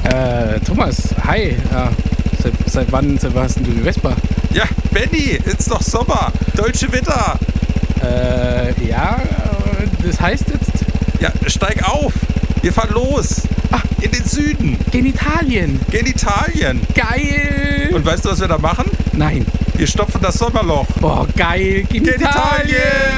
Thomas, hi. Seit wann hast denn du die Vespa? Ja, Benny, ist doch Sommer. Deutsche Wetter. Das heißt jetzt? Ja, steig auf. Wir fahren los. In den Süden. Genitalien. Geil. Und weißt du, was wir da machen? Nein. Wir stopfen das Sommerloch. Oh, geil. Genitalien.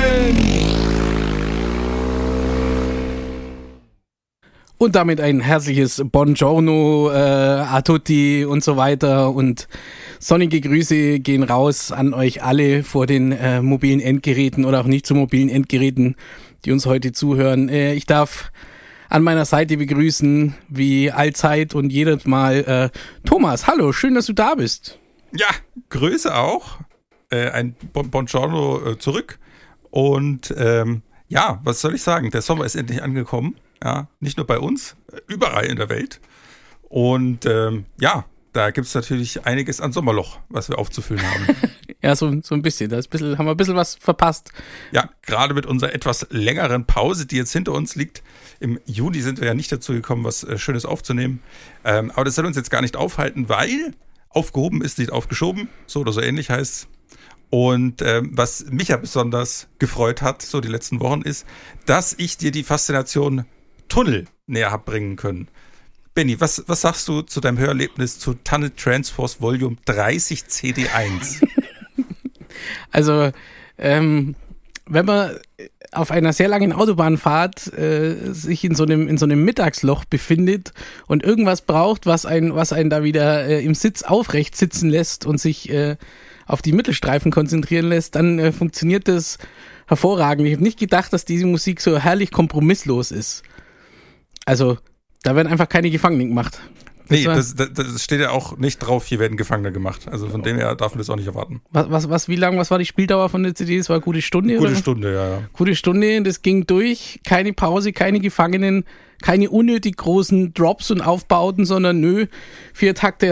Und damit ein herzliches Buongiorno, a tutti und so weiter und sonnige Grüße gehen raus an euch alle vor den mobilen Endgeräten oder auch nicht zu mobilen Endgeräten, die uns heute zuhören. Ich darf an meiner Seite begrüßen, wie allzeit und jedes Mal, Thomas. Hallo, schön, dass du da bist. Ja, Grüße auch. Ein Buongiorno zurück. Und was soll ich sagen? Der Sommer ist endlich angekommen. Ja, nicht nur bei uns, überall in der Welt. Und da gibt es natürlich einiges an Sommerloch, was wir aufzufüllen haben. Ja, so ein bisschen. Haben wir ein bisschen was verpasst. Ja, gerade mit unserer etwas längeren Pause, die jetzt hinter uns liegt. Im Juni sind wir ja nicht dazu gekommen, was Schönes aufzunehmen. Aber das soll uns jetzt gar nicht aufhalten, weil aufgehoben ist nicht aufgeschoben. So oder so ähnlich heißt es. Und was mich ja besonders gefreut hat, so die letzten Wochen, ist, dass ich dir die Faszination Tunnel näher habe bringen können. Benni, was sagst du zu deinem Hörerlebnis zu Tunnel Transforce Volume 30 CD1? Also, wenn man auf einer sehr langen Autobahnfahrt sich in so einem Mittagsloch befindet und irgendwas braucht, was einen da wieder im Sitz aufrecht sitzen lässt und sich auf die Mittelstreifen konzentrieren lässt, dann funktioniert das hervorragend. Ich habe nicht gedacht, dass diese Musik so herrlich kompromisslos ist. Also, da werden einfach keine Gefangenen gemacht. Das steht ja auch nicht drauf, hier werden Gefangene gemacht. Also von dem her darf man das auch nicht erwarten. Was war die Spieldauer von der CD? Das war eine gute Stunde? Gute Stunde, ja. Gute Stunde, das ging durch. Keine Pause, keine Gefangenen, keine unnötig großen Drops und Aufbauten, sondern 4 Takte,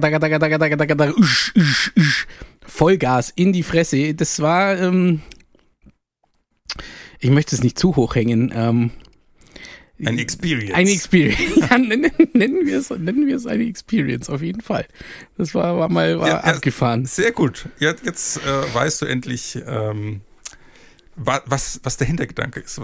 Vollgas in die Fresse. Das war, ich möchte es nicht zu hoch hängen, eine Experience. Eine Experience. Ja, nennen wir es eine Experience, auf jeden Fall. Das war abgefahren. Sehr gut. Jetzt weißt du endlich, was der Hintergedanke ist.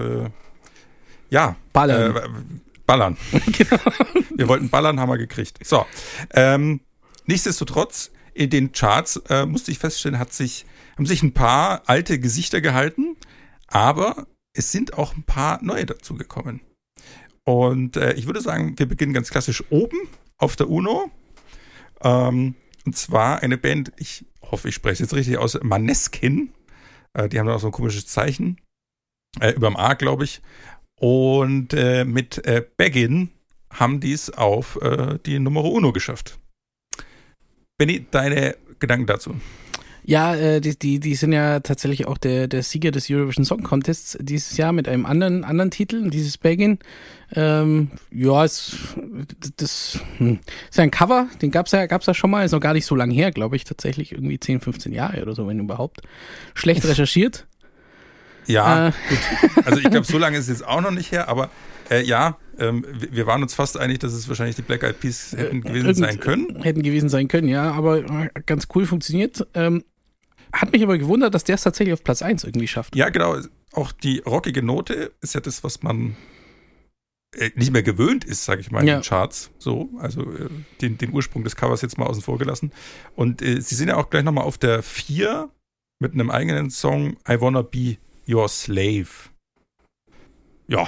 Ballern. Genau. Wir wollten ballern, haben wir gekriegt. So. Nichtsdestotrotz, in den Charts musste ich feststellen, haben sich ein paar alte Gesichter gehalten, aber es sind auch ein paar neue dazugekommen. Und ich würde sagen, wir beginnen ganz klassisch oben auf der Uno. Und zwar eine Band, ich hoffe, ich spreche es jetzt richtig aus, Måneskin. Die haben da auch so ein komisches Zeichen. Über dem A, glaube ich. Und mit Begin haben die es auf die Nummer Uno geschafft. Benni, deine Gedanken dazu? Ja, die sind ja tatsächlich auch der Sieger des Eurovision Song Contests dieses Jahr mit einem anderen Titel, dieses Begin. Ist ja ein Cover, den gab's ja schon mal, ist noch gar nicht so lange her, glaube ich, tatsächlich irgendwie 10, 15 Jahre oder so, wenn überhaupt. Schlecht recherchiert. Ja, gut. Also ich glaube, so lange ist es jetzt auch noch nicht her, aber wir waren uns fast einig, dass es wahrscheinlich die Black Eyed Peas hätten gewesen sein können, ja, aber ganz cool funktioniert. Hat mich aber gewundert, dass der es tatsächlich auf Platz 1 irgendwie schafft. Ja, genau. Auch die rockige Note ist ja das, was man nicht mehr gewöhnt ist, sage ich mal, in den Charts. So, also den Ursprung des Covers jetzt mal außen vor gelassen. Und sie sind ja auch gleich nochmal auf der 4 mit einem eigenen Song I Wanna Be Your Slave. Ja.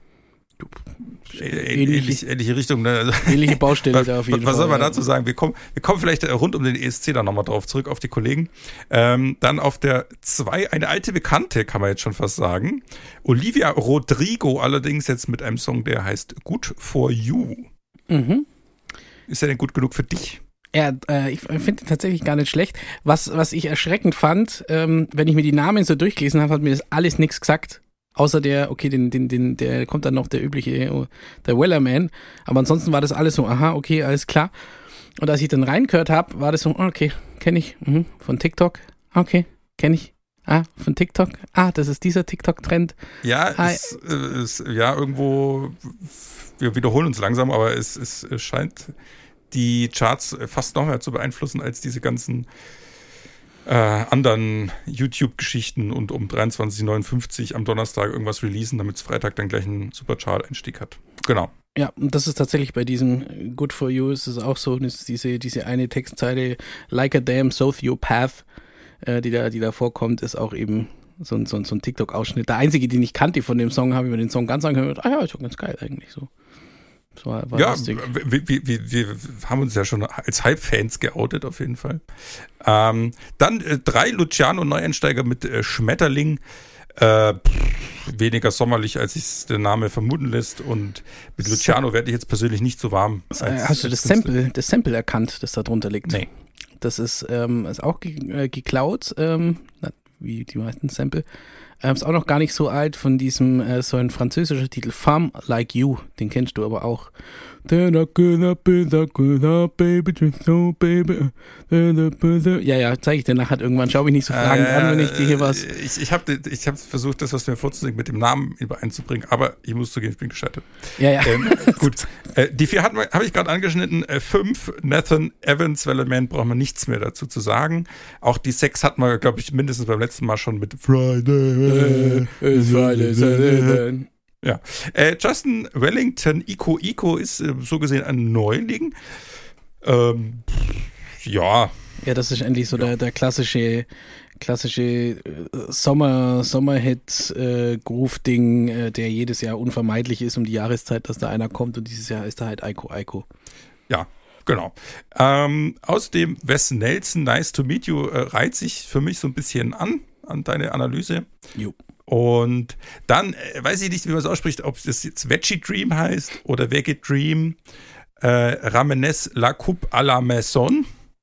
Ähnliche Richtung. Ne? Also, ähnliche Baustelle da auf jeden Fall. Was soll man dazu sagen? Wir kommen vielleicht rund um den ESC dann nochmal drauf zurück, auf die Kollegen. Dann auf der 2 eine alte Bekannte, kann man jetzt schon fast sagen. Olivia Rodrigo allerdings jetzt mit einem Song, der heißt Good For You. Mhm. Ist er denn gut genug für dich? Ja, ich finde ihn tatsächlich gar nicht schlecht. Was ich erschreckend fand, wenn ich mir die Namen so durchgelesen habe, hat mir das alles nichts gesagt. Außer der kommt dann noch der übliche, der Wellerman. Aber ansonsten war das alles so, aha, okay, alles klar. Und als ich dann reingehört habe, war das so, okay, kenne ich, von TikTok, okay, kenne ich, Von TikTok? Das ist dieser TikTok-Trend. Ja, irgendwo, wir wiederholen uns langsam, aber es scheint die Charts fast noch mehr zu beeinflussen als diese ganzen anderen YouTube-Geschichten und um 23:59 am Donnerstag irgendwas releasen, damit es Freitag dann gleich einen super Chart-Einstieg hat. Genau. Ja, und das ist tatsächlich bei diesem Good For You ist es auch so, dass diese eine Textzeile Like a damn Sociopath, die da vorkommt, ist auch eben so ein TikTok-Ausschnitt. Der einzige, den ich kannte von dem Song, habe ich mir den Song ganz angehört. Ist doch ganz geil eigentlich so. Das war lustig. Wir haben uns ja schon als Hype-Fans geoutet auf jeden Fall. Dann 3 Luciano-Neueinsteiger mit Schmetterling. Weniger sommerlich, als es der Name vermuten lässt. Und mit Luciano werde ich jetzt persönlich nicht so warm. Hast du das Sample erkannt, das da drunter liegt? Nee. Das ist auch geklaut, wie die meisten Sample. Ist auch noch gar nicht so alt von diesem, so ein französischer Titel, Femme Like You, den kennst du aber auch. Ja, zeige ich dir nachher irgendwann. Schau mich nicht so fragend an, wenn ich dir hier was... Ich hab versucht, das, was du mir vorzusingen, mit dem Namen übereinzubringen, aber ich muss zugeben, ich bin gescheitert. Ja. Gut. Die 4 habe ich gerade angeschnitten. 5, Nathan Evans, Wellerman, braucht man nichts mehr dazu zu sagen. Auch die 6 hatten wir, glaube ich, mindestens beim letzten Mal schon mit Friday. Ja. Justin Wellington, Ico ist so gesehen ein Neuling. Ja. Ja, das ist endlich so der klassische Sommerhit-Groove-Ding, der jedes Jahr unvermeidlich ist um die Jahreszeit, dass da einer kommt, und dieses Jahr ist da halt Ico. Ja, genau. Außerdem Wes Nelson, Nice to Meet You, reiht sich für mich so ein bisschen an deine Analyse. Jo. Und dann, weiß ich nicht, wie man es ausspricht, ob das jetzt Veggie Dream heißt oder Veggie Dream, Ramenes La Coupe à la Maison.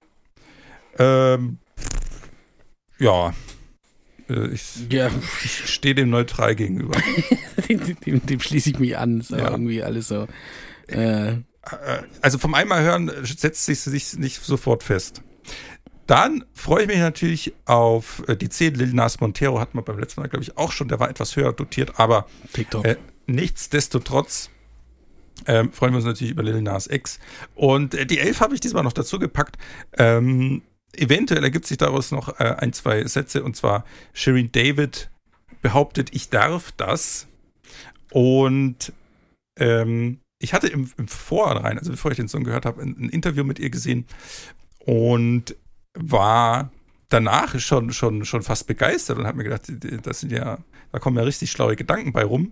Ich stehe dem neutral gegenüber. dem schließe ich mich an. Ist aber irgendwie alles so. Also vom einmal hören setzt sich nicht sofort fest. Dann freue ich mich natürlich auf die 10. Lil Nas Montero hatten wir beim letzten Mal, glaube ich, auch schon. Der war etwas höher dotiert, aber nichtsdestotrotz freuen wir uns natürlich über Lil Nas X. Und die 11 habe ich diesmal noch dazu gepackt. Eventuell ergibt sich daraus noch 1, 2 Sätze, und zwar Shirin David behauptet, ich darf das. Und ich hatte im Vorhinein, also bevor ich den Song gehört habe, ein Interview mit ihr gesehen und war danach schon fast begeistert und habe mir gedacht, da kommen ja richtig schlaue Gedanken bei rum.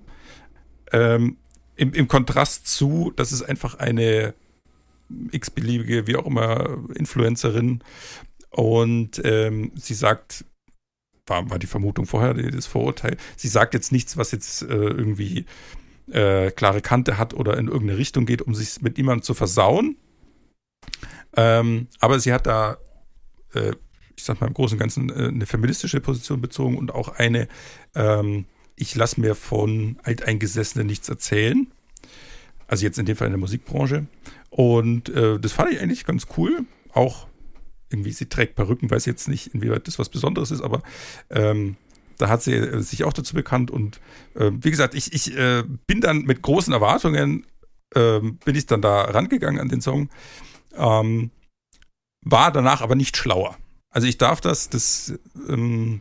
Im Kontrast zu, das ist einfach eine x-beliebige, wie auch immer, Influencerin, und sie sagt, war die Vermutung vorher, das Vorurteil, sie sagt jetzt nichts, was jetzt irgendwie klare Kante hat oder in irgendeine Richtung geht, um sich mit niemandem zu versauen. Aber sie hat da, ich sag mal im Großen und Ganzen, eine feministische Position bezogen und auch eine, ich lasse mir von Alteingesessenen nichts erzählen. Also jetzt in dem Fall in der Musikbranche. Und das fand ich eigentlich ganz cool. Auch irgendwie, sie trägt Perücken, weiß jetzt nicht, inwieweit das was Besonderes ist, aber da hat sie sich auch dazu bekannt. Und wie gesagt, ich bin dann mit großen Erwartungen, bin ich dann da rangegangen an den Song. War danach aber nicht schlauer. Also ich darf da tue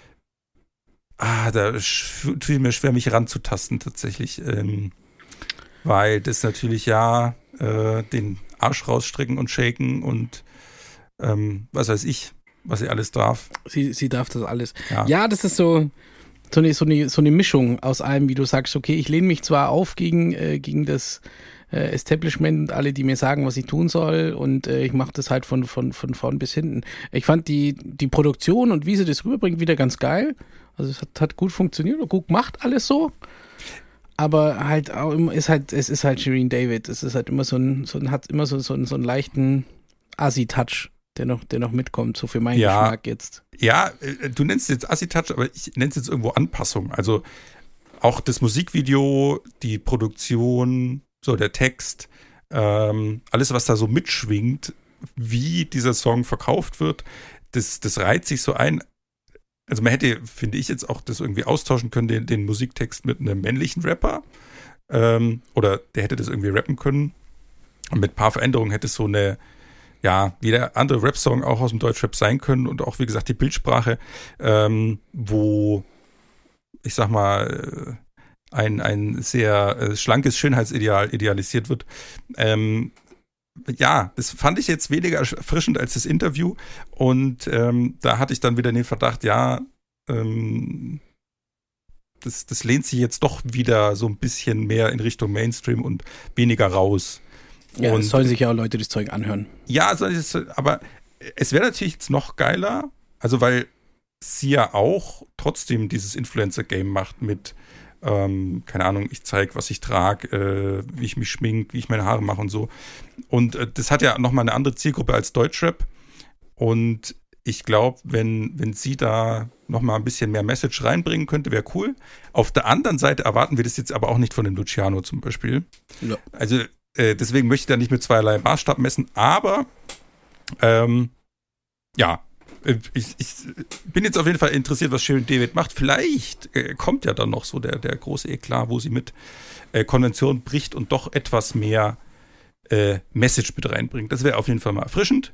ich mir schwer, mich ranzutasten tatsächlich. Weil das natürlich den Arsch rausstrecken und shaken und was weiß ich, was sie alles darf. Sie darf das alles. Ja, das ist so eine Mischung aus allem, wie du sagst, okay, ich lehne mich zwar auf gegen das Establishment und alle, die mir sagen, was ich tun soll, und ich mache das halt von vorn bis hinten. Ich fand die Produktion und wie sie das rüberbringt wieder ganz geil. Also es hat gut funktioniert und gut gemacht, alles so. Aber halt auch immer es ist halt Shirin David. Es ist halt immer hat immer so einen leichten Assi-Touch, der noch mitkommt, so für meinen Geschmack jetzt. Ja, du nennst es jetzt Assi-Touch, aber ich nenne es jetzt irgendwo Anpassung. Also auch das Musikvideo, die Produktion, so der Text, alles, was da so mitschwingt, wie dieser Song verkauft wird, das reiht sich so ein. also man hätte, finde ich, jetzt auch das irgendwie austauschen können, den Musiktext mit einem männlichen Rapper. Oder der hätte das irgendwie rappen können. Und mit ein paar Veränderungen hätte es so eine, ja, wie der andere Rap-Song auch aus dem Deutschrap sein können. Und auch, wie gesagt, die Bildsprache, wo, ich sag mal, ein sehr schlankes Schönheitsideal idealisiert wird. Ja, das fand ich jetzt weniger erfrischend als das Interview. Und da hatte ich dann wieder den Verdacht, ja, das lehnt sich jetzt doch wieder so ein bisschen mehr in Richtung Mainstream und weniger raus. Ja, es sollen sich ja auch Leute das Zeug anhören. Ja, aber es wäre natürlich jetzt noch geiler, also weil sie ja auch trotzdem dieses Influencer-Game macht mit, keine Ahnung, ich zeige, was ich trage, wie ich mich schmink, wie ich meine Haare mache und so. Und das hat ja nochmal eine andere Zielgruppe als Deutschrap. Und ich glaube, wenn sie da nochmal ein bisschen mehr Message reinbringen könnte, wäre cool. Auf der anderen Seite erwarten wir das jetzt aber auch nicht von dem Luciano zum Beispiel. Ja. Also deswegen möchte ich da nicht mit zweierlei Maßstab messen. Aber ja, ich bin jetzt auf jeden Fall interessiert, was Shirin David macht. Vielleicht kommt ja dann noch so der große Eklat, wo sie mit Konvention bricht und doch etwas mehr Message mit reinbringt. Das wäre auf jeden Fall mal erfrischend.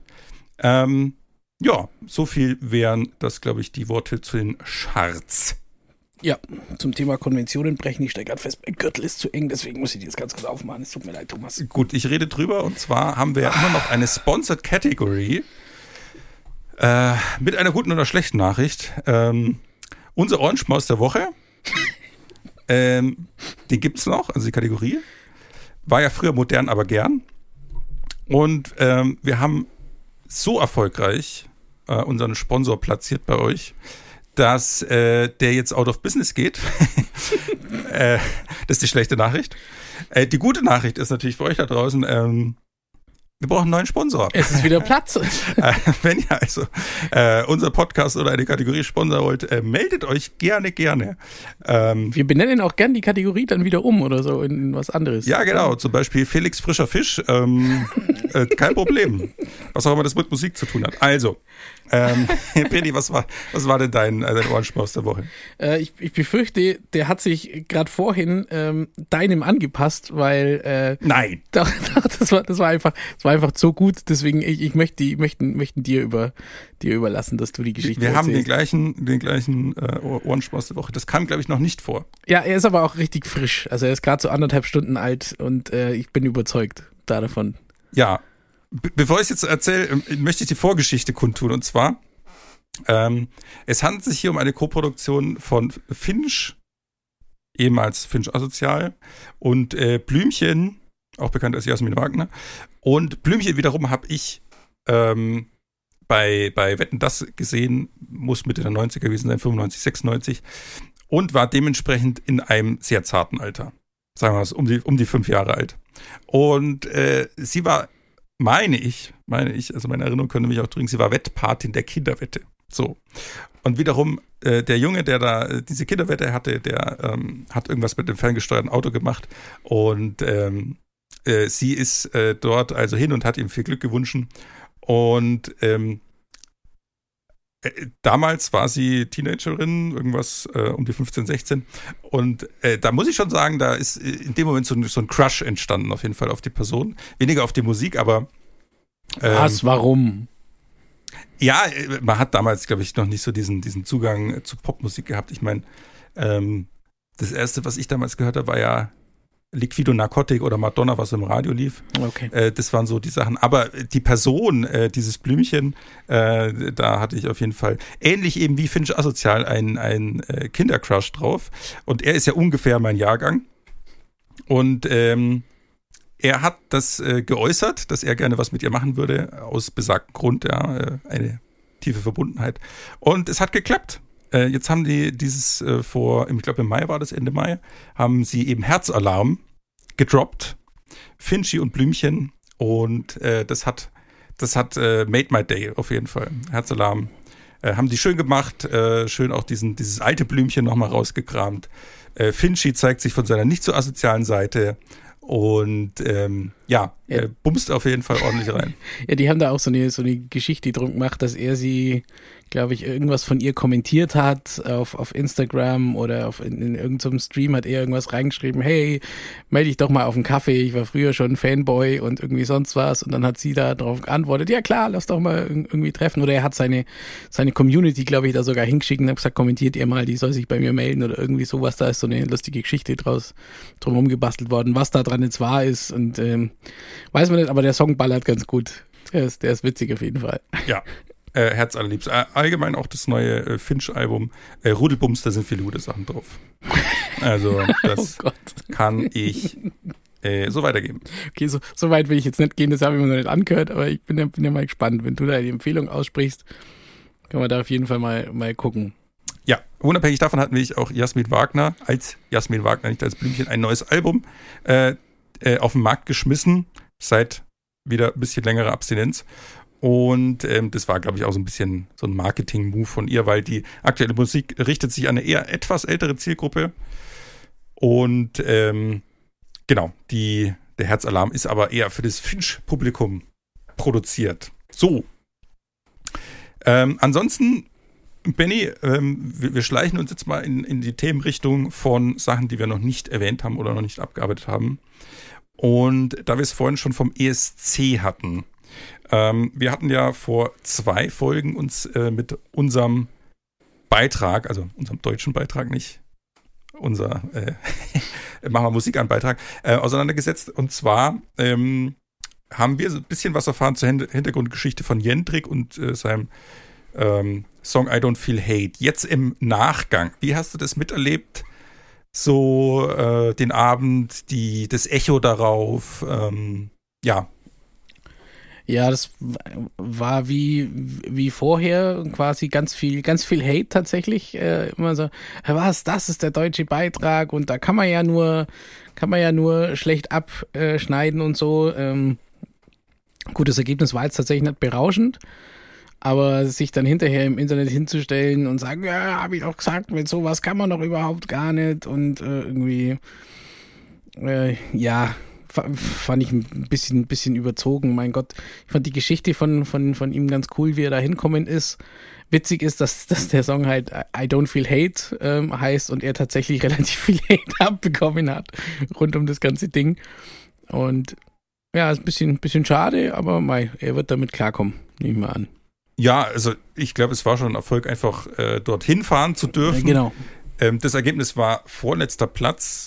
Ja, so viel wären das, glaube ich, die Worte zu den Charts. Ja, zum Thema Konventionen brechen. Ich stecke gerade fest, mein Gürtel ist zu eng, deswegen muss ich die jetzt ganz kurz aufmachen. Es tut mir leid, Thomas. Gut, ich rede drüber und zwar haben wir ja immer noch eine Sponsored Category mit einer guten oder schlechten Nachricht. Unser Ohrenschmaus der Woche, den gibt es noch, also die Kategorie. War ja früher modern, aber gern. Und wir haben so erfolgreich unseren Sponsor platziert bei euch, dass der jetzt out of business geht. Das ist die schlechte Nachricht. Die gute Nachricht ist natürlich für euch da draußen, wir brauchen einen neuen Sponsor. Es ist wieder Platz. Wenn ihr also unser Podcast oder eine Kategorie Sponsor wollt, meldet euch gerne. Wir benennen auch gerne die Kategorie dann wieder um oder so in was anderes. Ja, genau. Zum Beispiel Felix Frischer Fisch. Kein Problem. Was auch immer das mit Musik zu tun hat. Also, Bredi, was war denn dein Ohrenschmaus der Woche? Ich befürchte, der hat sich gerade vorhin deinem angepasst, weil nein. Doch, das war einfach so gut, deswegen ich möchten dir überlassen, dass du die Geschichte Wir erzählst. haben den gleichen Ohrenschmaus der Woche. Das kam, glaube ich, noch nicht vor. Ja, er ist aber auch richtig frisch. Also er ist gerade so 1,5 Stunden alt und ich bin überzeugt davon. Ja, bevor ich es jetzt erzähle, möchte ich die Vorgeschichte kundtun. Und zwar, es handelt sich hier um eine Koproduktion von Finch, ehemals Finch Asozial, und Blümchen, auch bekannt als Jasmin Wagner. Und Blümchen wiederum habe ich bei Wetten, dass gesehen, muss Mitte der 90er gewesen sein, 95, 96, und war dementsprechend in einem sehr zarten Alter. Sagen wir mal, um die 5 Jahre alt. Und sie war, meine ich, also meine Erinnerung könnte mich auch drücken, sie war Wettpatin der Kinderwette. So. Und wiederum, der Junge, der da diese Kinderwette hatte, der hat irgendwas mit dem ferngesteuerten Auto gemacht und sie ist dort also hin und hat ihm viel Glück gewünscht. Und damals war sie Teenagerin, irgendwas um die 15, 16. Und da muss ich schon sagen, da ist in dem Moment so ein Crush entstanden, auf jeden Fall auf die Person. Weniger auf die Musik, aber was, warum? Ja, man hat damals, glaube ich, noch nicht so diesen Zugang zu Popmusik gehabt. Ich meine, das erste, was ich damals gehört habe, war ja Liquido Narcotic oder Madonna, was im Radio lief. Okay. Das waren so die Sachen. Aber die Person, dieses Blümchen, da hatte ich auf jeden Fall, ähnlich eben wie Finch Asozial, ein Kindercrush drauf. Und er ist ja ungefähr mein Jahrgang. Und er hat das geäußert, dass er gerne was mit ihr machen würde, aus besagtem Grund, ja, eine tiefe Verbundenheit. Und es hat geklappt. Jetzt haben die dieses ich glaube im Mai war das, Ende Mai, haben sie eben Herzalarm gedroppt. Finchi und Blümchen. Und das hat made my day auf jeden Fall. Herzalarm haben die schön gemacht, schön auch dieses alte Blümchen nochmal rausgekramt. Finchi zeigt sich von seiner nicht so asozialen Seite. Und bumst auf jeden Fall ordentlich rein. Ja, die haben da auch so eine Geschichte drum gemacht, dass er sie, glaube ich, irgendwas von ihr kommentiert hat auf Instagram oder in irgendeinem Stream hat er irgendwas reingeschrieben, hey, melde dich doch mal auf einen Kaffee, ich war früher schon Fanboy und irgendwie sonst was. Und dann hat sie da drauf geantwortet, ja klar, lass doch mal irgendwie treffen. Oder er hat seine Community, glaube ich, da sogar hingeschickt und hat gesagt, kommentiert ihr mal, die soll sich bei mir melden oder irgendwie sowas. Da ist so eine lustige Geschichte drumherum gebastelt worden, was da dran jetzt wahr ist. Und weiß man nicht, aber der Song ballert ganz gut. Der ist witzig auf jeden Fall. Ja. Herz allerliebst. Allgemein auch das neue Finch-Album. Rudelbums, da sind viele gute Sachen drauf. Also, das kann ich so weitergeben. Okay, so weit will ich jetzt nicht gehen, das habe ich mir noch nicht angehört, aber ich bin ja mal gespannt. Wenn du da die Empfehlung aussprichst, können wir da auf jeden Fall mal gucken. Ja, unabhängig davon hatten wir auch Jasmin Wagner, nicht als Blümchen, ein neues Album auf den Markt geschmissen, seit wieder ein bisschen längerer Abstinenz. Und das war, glaube ich, auch so ein bisschen so ein Marketing-Move von ihr, weil die aktuelle Musik richtet sich an eine eher etwas ältere Zielgruppe. Und genau, der Herzalarm ist aber eher für das Finch-Publikum produziert. So. Ansonsten, Benny, wir schleichen uns jetzt mal in die Themenrichtung von Sachen, die wir noch nicht erwähnt haben oder noch nicht abgearbeitet haben. Und da wir es vorhin schon vom ESC hatten, wir hatten ja vor 2 Folgen uns mit unserem Beitrag, also unserem deutschen Beitrag nicht, unser Machen wir Musik an Beitrag, auseinandergesetzt. Und zwar haben wir so ein bisschen was erfahren zur Hintergrundgeschichte von Jendrik und seinem Song I Don't Feel Hate. Jetzt im Nachgang, wie hast du das miterlebt? So den Abend, das Echo darauf, ja. Ja, das war wie vorher quasi ganz viel Hate tatsächlich. Immer so, was, das ist der deutsche Beitrag und da kann man ja nur schlecht abschneiden und so. Gut, das Ergebnis war jetzt tatsächlich nicht berauschend, aber sich dann hinterher im Internet hinzustellen und sagen, ja, habe ich doch gesagt, mit sowas kann man doch überhaupt gar nicht und irgendwie, ja, fand ich ein bisschen überzogen. Mein Gott, ich fand die Geschichte von ihm ganz cool, wie er da hinkommen ist. Witzig ist, dass der Song halt I Don't Feel Hate heißt und er tatsächlich relativ viel Hate abbekommen hat rund um das ganze Ding. Und ja, ist ein bisschen schade, aber er wird damit klarkommen, nehme ich mal an. Ja, also ich glaube, es war schon ein Erfolg, einfach dorthin fahren zu dürfen. Genau. Das Ergebnis war vorletzter Platz.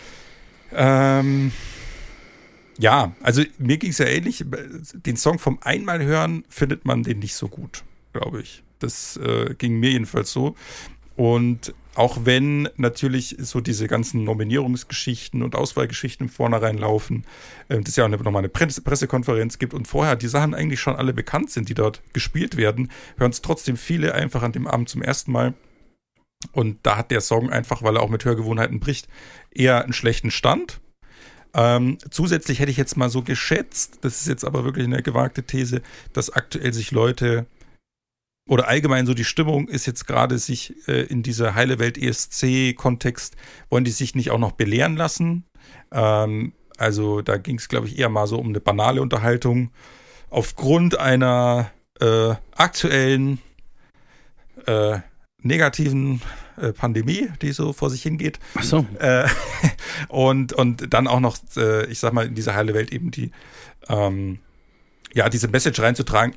Ja, also mir ging es ja ähnlich. Den Song vom einmal hören findet man den nicht so gut, glaube ich. Das ging mir jedenfalls so. Und auch wenn natürlich so diese ganzen Nominierungsgeschichten und Auswahlgeschichten im Vornherein laufen, das ja auch nochmal eine Pressekonferenz gibt und vorher die Sachen eigentlich schon alle bekannt sind, die dort gespielt werden, hören es trotzdem viele einfach an dem Abend zum ersten Mal. Und da hat der Song einfach, weil er auch mit Hörgewohnheiten bricht, eher einen schlechten Stand. Zusätzlich hätte ich jetzt mal so geschätzt, das ist jetzt aber wirklich eine gewagte These, dass aktuell sich Leute oder allgemein so die Stimmung ist jetzt gerade sich in dieser heile Welt ESC-Kontext, wollen die sich nicht auch noch belehren lassen. Also da ging es, glaube ich, eher mal so um eine banale Unterhaltung aufgrund einer aktuellen negativen Pandemie, die so vor sich hingeht. Ach so. Und dann auch noch, ich sag mal, in diese heile Welt eben die, diese Message reinzutragen,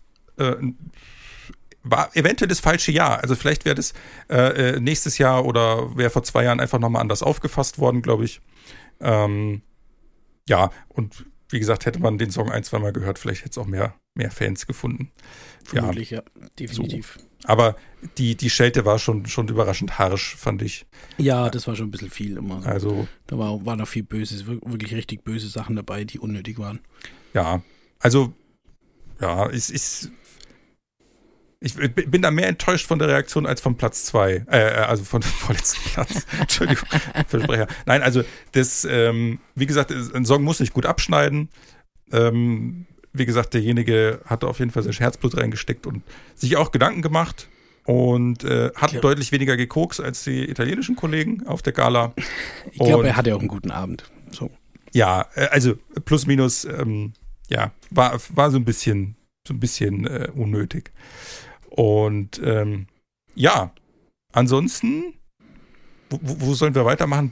war eventuell das falsche Jahr. Also vielleicht wäre das nächstes Jahr oder wäre vor 2 Jahren einfach nochmal anders aufgefasst worden, glaube ich. Und wie gesagt, hätte man den Song 1-2 Mal gehört, vielleicht hätte es auch mehr Fans gefunden. Vermutlich, ja, definitiv. So. Aber die Schelte war schon überraschend harsch, fand ich. Ja, das war schon ein bisschen viel immer. Also, da war noch viel Böses, wirklich richtig böse Sachen dabei, die unnötig waren. Ja, also, ja, ich bin da mehr enttäuscht von der Reaktion als vom Platz 2. Also von dem vorletzten Platz. Entschuldigung, Versprecher. Nein, also das, wie gesagt, ein Song muss sich gut abschneiden. Wie gesagt, derjenige hatte auf jeden Fall sein Herzblut reingesteckt und sich auch Gedanken gemacht und hat deutlich weniger gekokst als die italienischen Kollegen auf der Gala. Ich glaube, er hatte auch einen guten Abend. So. Ja, also plus minus, war so ein bisschen unnötig. Und ansonsten, wo sollen wir weitermachen?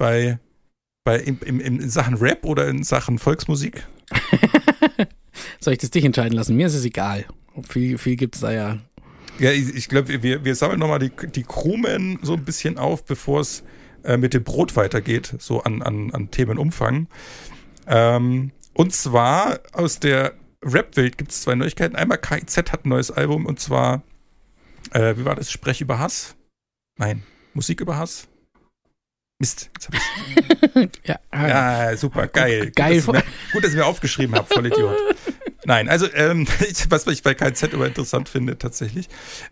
In Sachen Rap oder in Sachen Volksmusik? Soll ich das dich entscheiden lassen? Mir ist es egal. Viel gibt es da ja. Ja, ich glaube, wir sammeln nochmal die Krumen so ein bisschen auf, bevor es mit dem Brot weitergeht, so an Themenumfang. Und zwar aus der Rap-Welt gibt es 2 Neuigkeiten. Einmal KIZ hat ein neues Album und zwar, wie war das? Sprech über Hass? Nein, Musik über Hass? Mist, jetzt hab ich's. Ja, super, geil. Geil. Gut, dass ich mir aufgeschrieben habe, voll Idiot. Nein, also was ich bei KIZ immer interessant finde tatsächlich,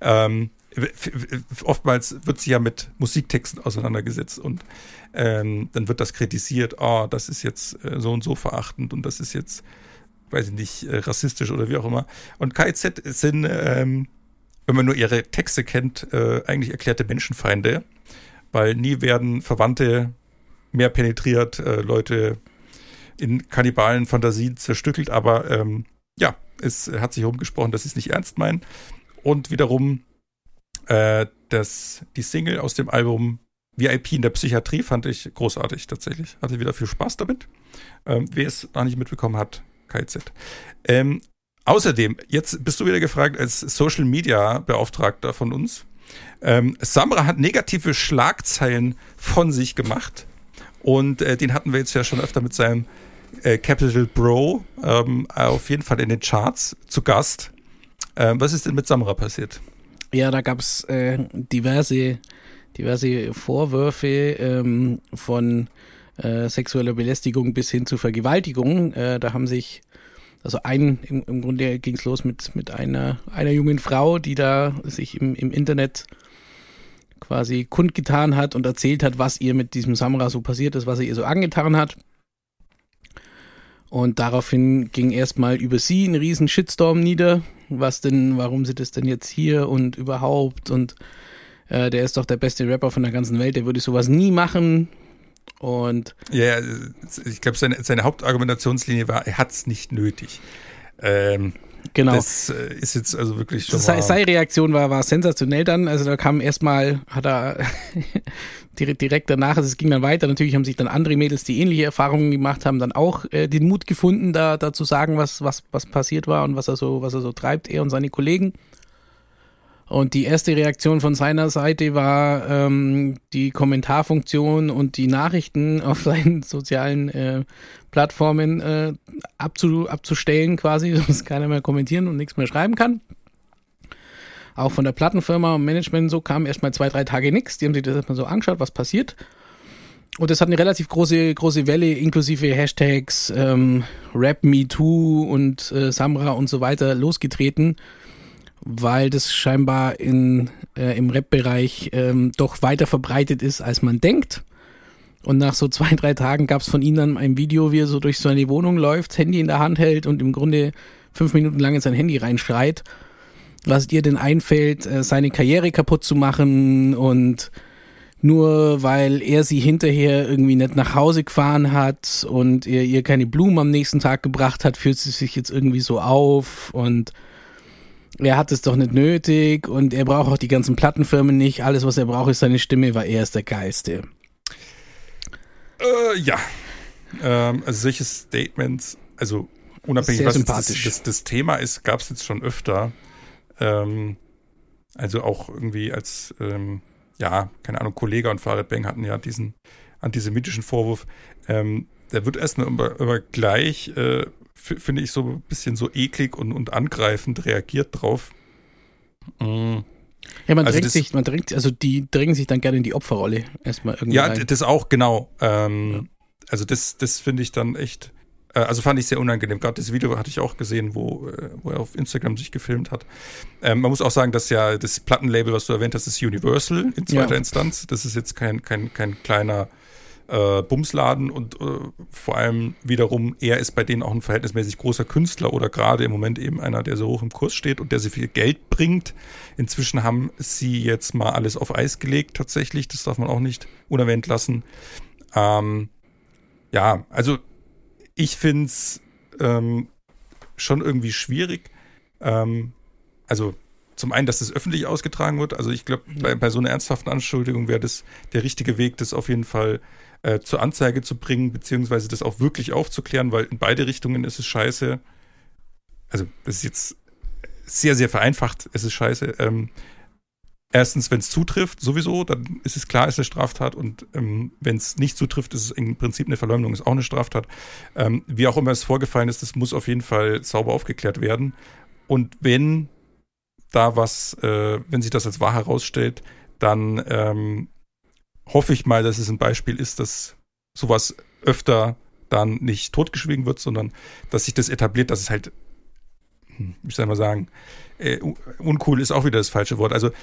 oftmals wird sie ja mit Musiktexten auseinandergesetzt und dann wird das kritisiert, das ist jetzt so und so verachtend und das ist jetzt, weiß ich nicht, rassistisch oder wie auch immer. Und KIZ sind, wenn man nur ihre Texte kennt, eigentlich erklärte Menschenfeinde, weil nie werden Verwandte mehr penetriert, Leute in kannibalen Fantasien zerstückelt, aber es hat sich rumgesprochen, dass sie es nicht ernst meinen. Und wiederum die Single aus dem Album VIP in der Psychiatrie fand ich großartig tatsächlich. Hatte wieder viel Spaß damit. Wer es noch nicht mitbekommen hat, KIZ. Außerdem, jetzt bist du wieder gefragt als Social Media Beauftragter von uns. Samra hat negative Schlagzeilen von sich gemacht und den hatten wir jetzt ja schon öfter mit seinem Capital Bro auf jeden Fall in den Charts zu Gast. Was ist denn mit Samra passiert? Ja, da gab es diverse Vorwürfe von sexueller Belästigung bis hin zu Vergewaltigung. Da haben sich, also im Grunde ging es los mit einer jungen Frau, die da sich im Internet quasi kundgetan hat und erzählt hat, was ihr mit diesem Samra so passiert ist, was er ihr so angetan hat. Und daraufhin ging erstmal über sie ein riesen Shitstorm nieder. Warum sie das denn jetzt hier und überhaupt und der ist doch der beste Rapper von der ganzen Welt, der würde sowas nie machen. Und ja, ich glaube, seine Hauptargumentationslinie war, er hat es nicht nötig. Genau. Das ist jetzt also wirklich schon seine Reaktion war sensationell dann. Also da kam erstmal, hat er direkt danach, also es ging dann weiter. Natürlich haben sich dann andere Mädels, die ähnliche Erfahrungen gemacht haben, dann auch den Mut gefunden, da zu sagen, was passiert war und was er so treibt, er und seine Kollegen. Und die erste Reaktion von seiner Seite war, die Kommentarfunktion und die Nachrichten auf seinen sozialen Plattformen abzustellen quasi, dass keiner mehr kommentieren und nichts mehr schreiben kann. Auch von der Plattenfirma und Management so kam erstmal 2-3 Tage nichts. Die haben sich das erstmal so angeschaut, was passiert. Und das hat eine relativ große Welle, inklusive Hashtags, Rap Me Too und Samra und so weiter losgetreten, weil das scheinbar im Rap-Bereich doch weiter verbreitet ist, als man denkt. Und nach so 2-3 Tagen gab es von ihm dann ein Video, wie er so durch seine Wohnung läuft, Handy in der Hand hält und im Grunde 5 Minuten lang in sein Handy reinschreit, was ihr denn einfällt, seine Karriere kaputt zu machen und nur weil er sie hinterher irgendwie nicht nach Hause gefahren hat und er ihr keine Blumen am nächsten Tag gebracht hat, fühlt sie sich jetzt irgendwie so auf und er hat es doch nicht nötig und er braucht auch die ganzen Plattenfirmen nicht. Alles, was er braucht, ist seine Stimme, weil er ist der Geilste. Ja. Also solche Statements, also unabhängig, was das Thema ist, gab es jetzt schon öfter. Also auch irgendwie als, keine Ahnung, Kollege und Farid Bang hatten ja diesen antisemitischen Vorwurf. Der wird erstmal immer gleich, finde ich, so ein bisschen so eklig und angreifend reagiert drauf. Ja, die drängen sich dann gerne in die Opferrolle erstmal irgendwie. Ja, rein. Das auch, genau. Also das finde ich dann echt, also fand ich sehr unangenehm. Gerade das Video hatte ich auch gesehen, wo er auf Instagram sich gefilmt hat. Man muss auch sagen, dass ja das Plattenlabel, was du erwähnt hast, ist Universal in zweiter Instanz. Das ist jetzt kein kleiner Bumsladen und vor allem wiederum, er ist bei denen auch ein verhältnismäßig großer Künstler oder gerade im Moment eben einer, der so hoch im Kurs steht und der sehr viel Geld bringt. Inzwischen haben sie jetzt mal alles auf Eis gelegt tatsächlich, das darf man auch nicht unerwähnt lassen. Also ich finde es schon irgendwie schwierig. Also zum einen, dass das öffentlich ausgetragen wird. Also ich glaube, bei so einer ernsthaften Anschuldigung wäre das der richtige Weg, das auf jeden Fall zur Anzeige zu bringen, beziehungsweise das auch wirklich aufzuklären, weil in beide Richtungen ist es scheiße. Also das ist jetzt sehr, sehr vereinfacht, es ist scheiße. Erstens, wenn es zutrifft, sowieso, dann ist es klar, ist eine Straftat. Und wenn es nicht zutrifft, ist es im Prinzip eine Verleumdung, ist auch eine Straftat. Wie auch immer es vorgefallen ist, das muss auf jeden Fall sauber aufgeklärt werden. Und wenn wenn sich das als wahr herausstellt, dann hoffe ich mal, dass es ein Beispiel ist, dass sowas öfter dann nicht totgeschwiegen wird, sondern dass sich das etabliert, dass es halt, ich soll mal sagen, uncool ist auch wieder das falsche Wort. Also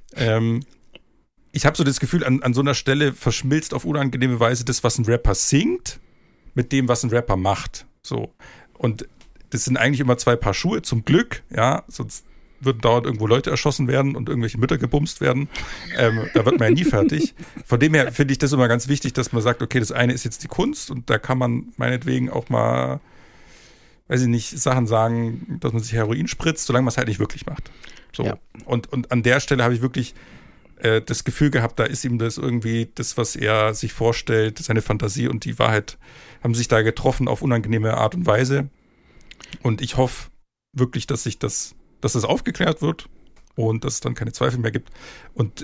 ich habe so das Gefühl, an so einer Stelle verschmilzt auf unangenehme Weise das, was ein Rapper singt, mit dem, was ein Rapper macht. So. Und das sind eigentlich immer zwei Paar Schuhe, zum Glück, ja, sonst würden dauernd irgendwo Leute erschossen werden und irgendwelche Mütter gebumst werden. Da wird man ja nie fertig. Von dem her finde ich das immer ganz wichtig, dass man sagt, okay, das eine ist jetzt die Kunst und da kann man meinetwegen auch mal, weiß ich nicht, Sachen sagen, dass man sich Heroin spritzt, solange man es halt nicht wirklich macht. So. Ja. Und an der Stelle habe ich wirklich das Gefühl gehabt, da ist ihm das irgendwie das, was er sich vorstellt, seine Fantasie und die Wahrheit haben sich da getroffen auf unangenehme Art und Weise. Und ich hoffe wirklich, dass das aufgeklärt wird und dass es dann keine Zweifel mehr gibt. Und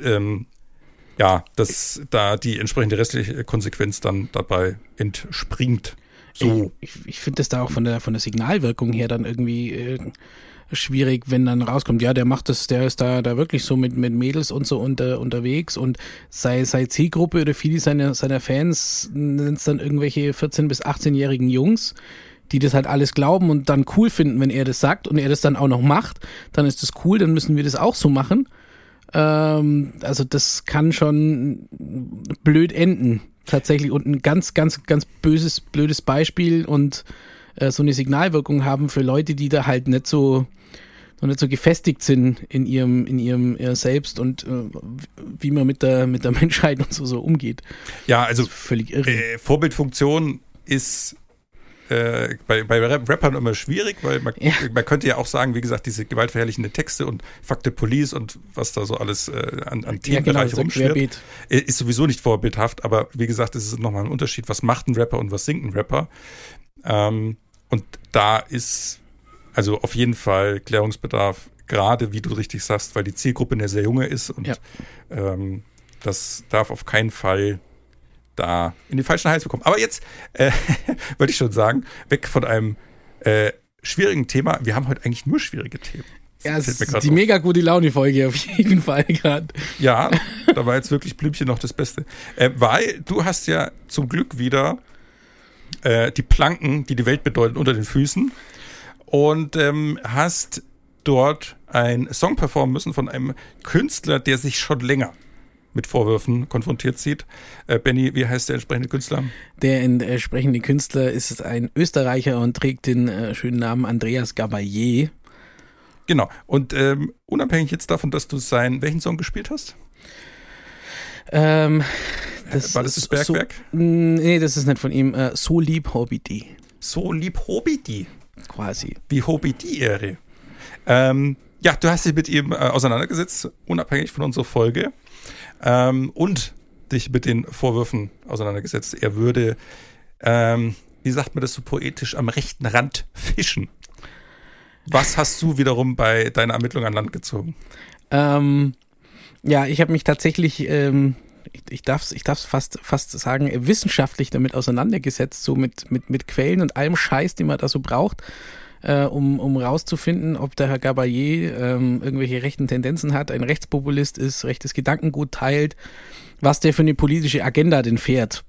dass da die entsprechende restliche Konsequenz dann dabei entspringt. So. Ich finde das da auch von der Signalwirkung her dann irgendwie schwierig, wenn dann rauskommt, ja, der macht das, der ist da wirklich so mit Mädels und so unterwegs und sei Zielgruppe oder viele seiner Fans sind es dann irgendwelche 14- bis 18-jährigen Jungs, die das halt alles glauben und dann cool finden, wenn er das sagt und er das dann auch noch macht, dann ist das cool, dann müssen wir das auch so machen. Also das kann schon blöd enden, tatsächlich. Und ein ganz, ganz, ganz blödes Beispiel und so eine Signalwirkung haben für Leute, die da halt nicht so gefestigt sind in ihrem Selbst und wie man mit der Menschheit und so umgeht. Ja, also völlig irre. Vorbildfunktion ist bei Rappern immer schwierig, weil man könnte ja auch sagen, wie gesagt, diese gewaltverherrlichenden Texte und Fuck the Police und was da so alles an Themenbereich rumschwirrt, ist sowieso nicht vorbildhaft, aber wie gesagt, es ist nochmal ein Unterschied, was macht ein Rapper und was singt ein Rapper. Und da ist also auf jeden Fall Klärungsbedarf, gerade wie du richtig sagst, weil die Zielgruppe eine sehr junge ist und das darf auf keinen Fall da in den falschen Hals bekommen. Aber jetzt würde ich schon sagen, weg von einem schwierigen Thema. Wir haben heute eigentlich nur schwierige Themen. Ja, es ist die mega gute Laune-Folge auf jeden Fall gerade. Ja, da war jetzt wirklich Blümchen noch das Beste. Weil du hast ja zum Glück wieder die Planken, die die Welt bedeuten, unter den Füßen und hast dort einen Song performen müssen von einem Künstler, der sich schon länger mit Vorwürfen konfrontiert sieht. Benni, wie heißt der entsprechende Künstler? Der entsprechende Künstler ist ein Österreicher und trägt den schönen Namen Andreas Gabalier. Genau. Und unabhängig jetzt davon, dass du welchen Song gespielt hast? War das Bergwerk? Nee, das ist nicht von ihm. So lieb Hobby. So lieb Hobby. Quasi. Wie Hobby-Ehre. Ja, du hast dich mit ihm auseinandergesetzt, unabhängig von unserer Folge. Und dich mit den Vorwürfen auseinandergesetzt. Er würde, wie sagt man das so poetisch, am rechten Rand fischen. Was hast du wiederum bei deiner Ermittlung an Land gezogen? Ja, ich habe mich tatsächlich, ich darf es fast sagen, wissenschaftlich damit auseinandergesetzt, so mit Quellen und allem Scheiß, den man da so braucht, um rauszufinden, ob der Herr Gabalier irgendwelche rechten Tendenzen hat, ein Rechtspopulist ist, rechtes Gedankengut teilt, was der für eine politische Agenda denn fährt.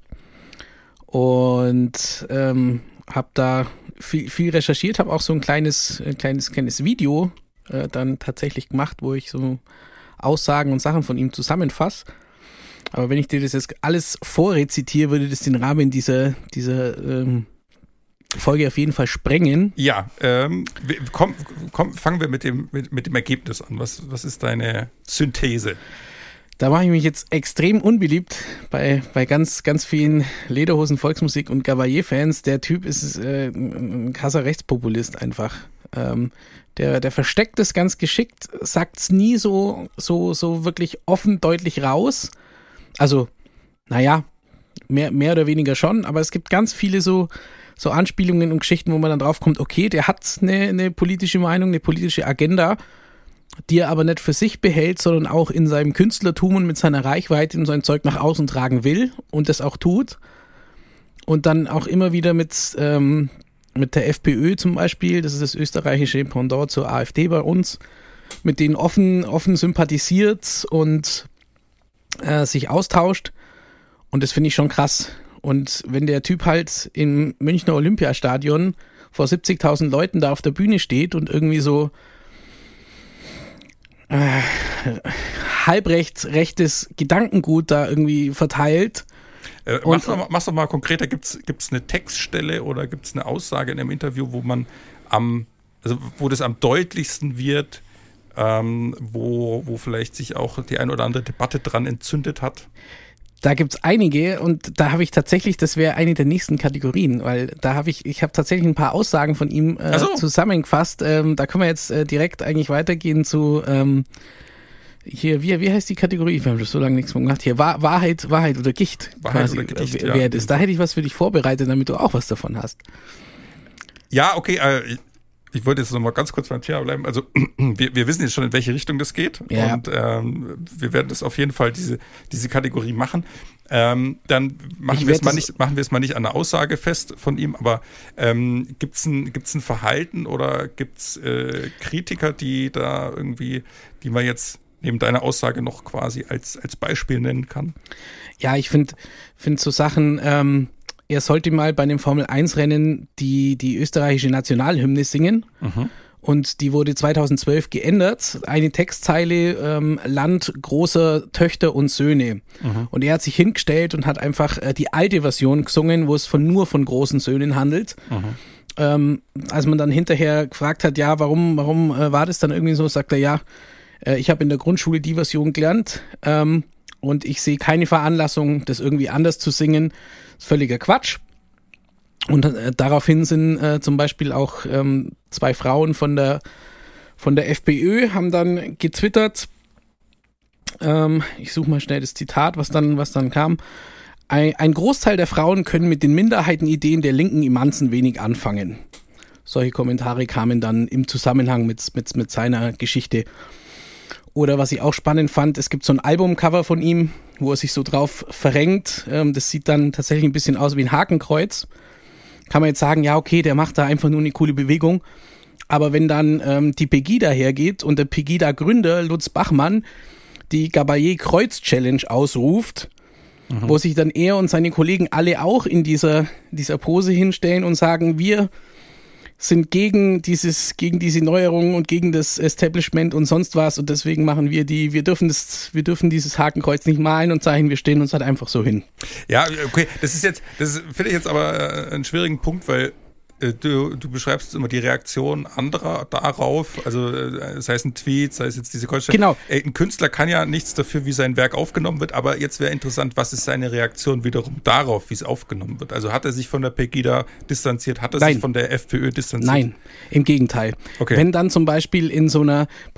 Und habe da viel recherchiert, habe auch so ein kleines Video dann tatsächlich gemacht, wo ich so Aussagen und Sachen von ihm zusammenfasse. Aber wenn ich dir das jetzt alles vorrezitiere, würde das den Rahmen dieser Folge auf jeden Fall sprengen. Ja, fangen wir mit dem Ergebnis an. Was ist deine Synthese? Da mache ich mich jetzt extrem unbeliebt bei ganz, ganz vielen Lederhosen, Volksmusik und Gabalier-Fans. Der Typ ist ein krasser Rechtspopulist einfach. Der versteckt es ganz geschickt, sagt es nie so wirklich offen, deutlich raus. Also, naja, mehr oder weniger schon, aber es gibt ganz viele so Anspielungen und Geschichten, wo man dann drauf kommt, okay, der hat eine politische Meinung, eine politische Agenda, die er aber nicht für sich behält, sondern auch in seinem Künstlertum und mit seiner Reichweite und sein Zeug nach außen tragen will und das auch tut. Und dann auch immer wieder mit der FPÖ zum Beispiel, das ist das österreichische Pendant zur AfD bei uns, mit denen offen sympathisiert und sich austauscht. Und das finde ich schon krass. Und wenn der Typ halt im Münchner Olympiastadion vor 70.000 Leuten da auf der Bühne steht und irgendwie so rechtes Gedankengut da irgendwie verteilt. Mach's doch mal konkreter. Gibt's eine Textstelle oder gibt's eine Aussage in einem Interview, wo man wo das am deutlichsten wird, wo vielleicht sich auch die ein oder andere Debatte dran entzündet hat? Da gibt's einige und da habe ich tatsächlich, das wäre eine der nächsten Kategorien, weil ich habe tatsächlich ein paar Aussagen von ihm zusammengefasst. Da können wir jetzt direkt eigentlich weitergehen zu hier, wie heißt die Kategorie? Wir haben das so lange nichts mehr gemacht. Hier, Wahrheit oder Gicht. Wahrheit oder Gicht, ja. Da hätte ich was für dich vorbereitet, damit du auch was davon hast. Ja, okay, ich wollte jetzt noch mal ganz kurz beim Thema bleiben. Also wir wissen jetzt schon, in welche Richtung das geht. Ja. Und wir werden das auf jeden Fall, diese Kategorie machen. Dann machen wir es mal nicht an einer Aussage fest von ihm, aber gibt's ein Verhalten oder gibt's Kritiker, die man jetzt neben deiner Aussage noch quasi als Beispiel nennen kann? Ja, ich finde so Sachen, er sollte mal bei einem Formel-1-Rennen die österreichische Nationalhymne singen. Mhm. Und die wurde 2012 geändert. Eine Textzeile, Land großer Töchter und Söhne. Mhm. Und er hat sich hingestellt und hat einfach die alte Version gesungen, wo es nur von großen Söhnen handelt. Mhm. Als man dann hinterher gefragt hat, ja, warum war das dann irgendwie so, sagt er, ja, ich habe in der Grundschule die Version gelernt und ich sehe keine Veranlassung, das irgendwie anders zu singen. Das ist völliger Quatsch. Und daraufhin sind zum Beispiel auch 2 Frauen von der FPÖ haben dann getwittert, ich suche mal schnell das Zitat, was dann kam. Ein Großteil der Frauen können mit den Minderheitenideen der Linken im Manzen wenig anfangen. Solche Kommentare kamen dann im Zusammenhang mit seiner Geschichte. Oder was ich auch spannend fand, es gibt so ein Albumcover von ihm, wo er sich so drauf verrenkt. Das sieht dann tatsächlich ein bisschen aus wie ein Hakenkreuz. Kann man jetzt sagen, ja okay, der macht da einfach nur eine coole Bewegung. Aber wenn dann die Pegida hergeht und der Pegida-Gründer Lutz Bachmann die Gabalier-Kreuz-Challenge ausruft, wo sich dann er und seine Kollegen alle auch in dieser Pose hinstellen und sagen, wir sind gegen diese Neuerungen und gegen das Establishment und sonst was und deswegen machen wir wir dürfen dieses Hakenkreuz nicht malen und zeigen, wir stehen uns halt einfach so hin. Ja, okay, das finde ich jetzt aber einen schwierigen Punkt, weil du beschreibst immer die Reaktion anderer darauf, also sei es ein Tweet, sei es jetzt diese Kreuzstelle. Genau. Ein Künstler kann ja nichts dafür, wie sein Werk aufgenommen wird, aber jetzt wäre interessant, was ist seine Reaktion wiederum darauf, wie es aufgenommen wird? Also hat er sich von der Pegida distanziert, hat er sich von der FPÖ distanziert? Nein, im Gegenteil. Okay. Wenn dann zum Beispiel bei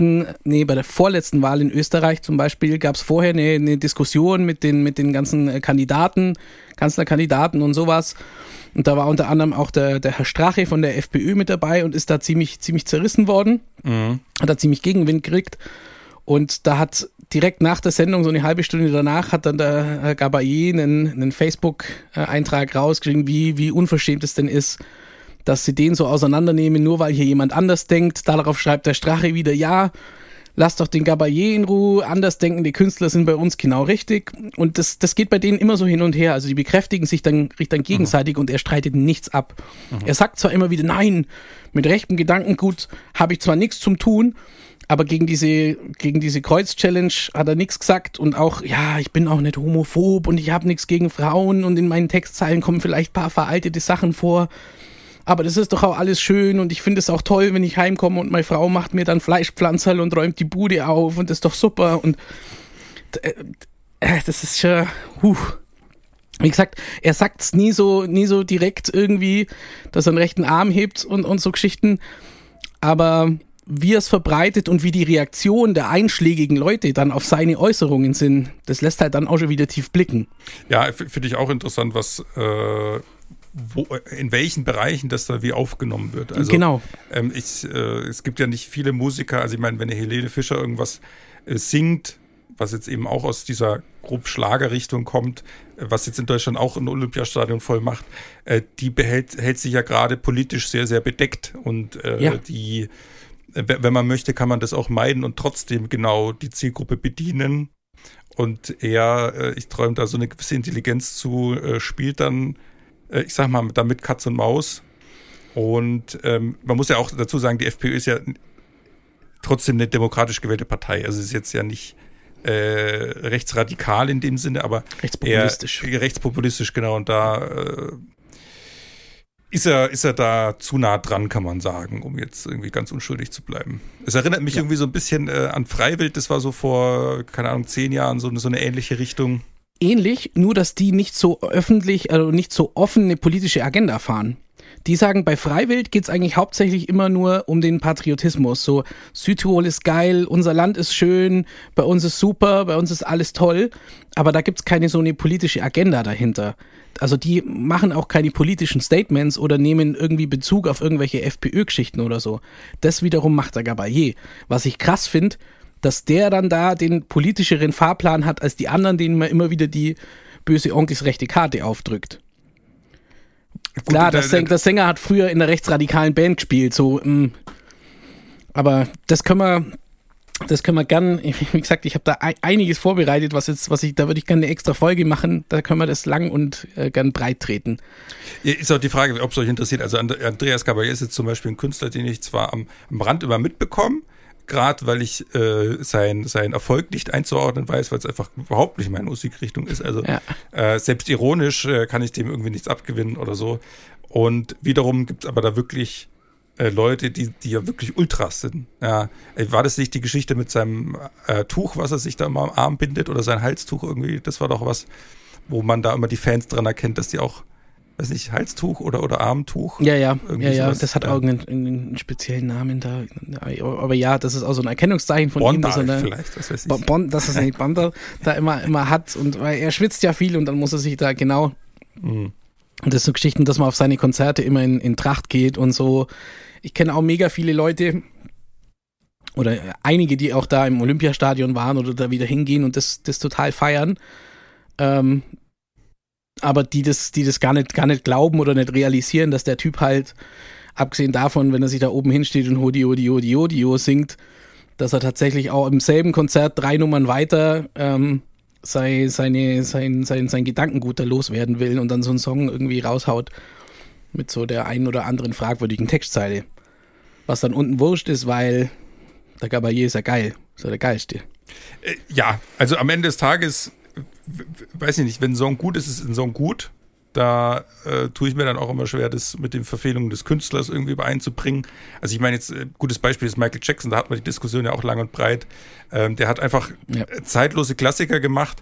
der vorletzten Wahl in Österreich zum Beispiel, gab es vorher eine Diskussion mit den ganzen Kanzlerkandidaten und sowas. Und da war unter anderem auch der Herr Strache von der FPÖ mit dabei und ist da ziemlich zerrissen worden. Mhm. Hat da ziemlich Gegenwind gekriegt. Und da hat direkt nach der Sendung, so eine halbe Stunde danach, hat dann der Herr Gabalier einen Facebook-Eintrag rausgeschrieben, wie unverschämt es denn ist, dass sie den so auseinandernehmen, nur weil hier jemand anders denkt. Darauf schreibt der Strache wieder, ja, lass doch den Gabalier in Ruhe, andersdenkende Künstler sind bei uns genau richtig. Und das geht bei denen immer so hin und her. Also die bekräftigen sich dann gegenseitig und er streitet nichts ab. Er sagt zwar immer wieder, nein, mit rechtem Gedankengut habe ich zwar nichts zum tun, aber gegen diese Kreuz-Challenge hat er nichts gesagt und auch, ja, ich bin auch nicht homophob und ich habe nichts gegen Frauen und in meinen Textzeilen kommen vielleicht ein paar veraltete Sachen vor. Aber das ist doch auch alles schön und ich finde es auch toll, wenn ich heimkomme und meine Frau macht mir dann Fleischpflanzerl und räumt die Bude auf und das ist doch super. Und das ist schon, Wie gesagt, er sagt's nie so direkt irgendwie, dass er einen rechten Arm hebt und so Geschichten, aber wie er es verbreitet und wie die Reaktion der einschlägigen Leute dann auf seine Äußerungen sind, das lässt halt dann auch schon wieder tief blicken. Ja, finde ich auch interessant, was in welchen Bereichen das da wie aufgenommen wird. Also, genau. Es gibt ja nicht viele Musiker, also ich meine, wenn eine Helene Fischer irgendwas singt, was jetzt eben auch aus dieser grob Schlagerrichtung kommt, was jetzt in Deutschland auch ein Olympiastadion voll macht, die hält sich ja gerade politisch sehr, sehr bedeckt und die, wenn man möchte, kann man das auch meiden und trotzdem genau die Zielgruppe bedienen. Und ich träume da so eine gewisse Intelligenz zu, spielt dann, ich sag mal, damit Katz und Maus. Und man muss ja auch dazu sagen, die FPÖ ist ja trotzdem eine demokratisch gewählte Partei. Also es ist jetzt ja nicht rechtsradikal in dem Sinne, aber rechtspopulistisch. Rechtspopulistisch, genau. Und da ist er da zu nah dran, kann man sagen, um jetzt irgendwie ganz unschuldig zu bleiben. Es erinnert mich irgendwie so ein bisschen an Freiwild, das war so vor, keine Ahnung, 10 Jahren so eine ähnliche Richtung. Ähnlich, nur dass die nicht so öffentlich, also nicht so offen eine politische Agenda fahren. Die sagen, bei Freiwild geht's eigentlich hauptsächlich immer nur um den Patriotismus. So, Südtirol ist geil, unser Land ist schön, bei uns ist super, bei uns ist alles toll. Aber da gibt's keine so eine politische Agenda dahinter. Also die machen auch keine politischen Statements oder nehmen irgendwie Bezug auf irgendwelche FPÖ-Geschichten oder so. Das wiederum macht der Gaballet. Was ich krass finde, dass der dann da den politischeren Fahrplan hat als die anderen, denen man immer wieder die böse Onkels rechte Karte aufdrückt. Klar, der Sänger hat früher in einer rechtsradikalen Band gespielt, so, aber das können wir gern, wie gesagt, ich habe da einiges vorbereitet, da würde ich gerne eine extra Folge machen, da können wir das lang und gern breit treten. Ist auch die Frage, ob es euch interessiert, also Andreas Gaballet ist jetzt zum Beispiel ein Künstler, den ich zwar am Rand immer mitbekomme, gerade weil ich seinen Erfolg nicht einzuordnen weiß, weil es einfach überhaupt nicht meine Musikrichtung ist. Also selbst ironisch kann ich dem irgendwie nichts abgewinnen oder so. Und wiederum gibt es aber da wirklich Leute, die ja wirklich Ultras sind. Ja, war das nicht die Geschichte mit seinem Tuch, was er sich da immer am Arm bindet oder sein Halstuch irgendwie? Das war doch was, wo man da immer die Fans dran erkennt, dass die auch, weiß nicht, Halstuch oder Armtuch. Ja, das hat auch einen speziellen Namen da. Aber ja, das ist auch so ein Erkennungszeichen von ihm. Dass er vielleicht, das weiß ich. Dass er nicht Bandal da immer hat. Und weil er schwitzt ja viel und dann muss er sich da genau. Und das sind so Geschichten, dass man auf seine Konzerte immer in Tracht geht und so. Ich kenne auch mega viele Leute oder einige, die auch da im Olympiastadion waren oder da wieder hingehen und das total feiern. Aber die das gar nicht glauben oder nicht realisieren, dass der Typ halt, abgesehen davon, wenn er sich da oben hinsteht und Hodi, Hodi, Hodi, Hodi singt, dass er tatsächlich auch im selben Konzert 3 Nummern weiter sein Gedankengut da loswerden will und dann so einen Song irgendwie raushaut mit so der einen oder anderen fragwürdigen Textzeile. Was dann unten wurscht ist, weil der Gaballet ist ja geil. Ist ja der Geilste. Ja, also am Ende des Tages, weiß ich nicht, wenn ein Song gut ist, ist ein Song gut. Da tue ich mir dann auch immer schwer, das mit den Verfehlungen des Künstlers irgendwie übereinzubringen. Also ich meine jetzt, gutes Beispiel ist Michael Jackson, da hat man die Diskussion ja auch lang und breit. Der hat einfach zeitlose Klassiker gemacht.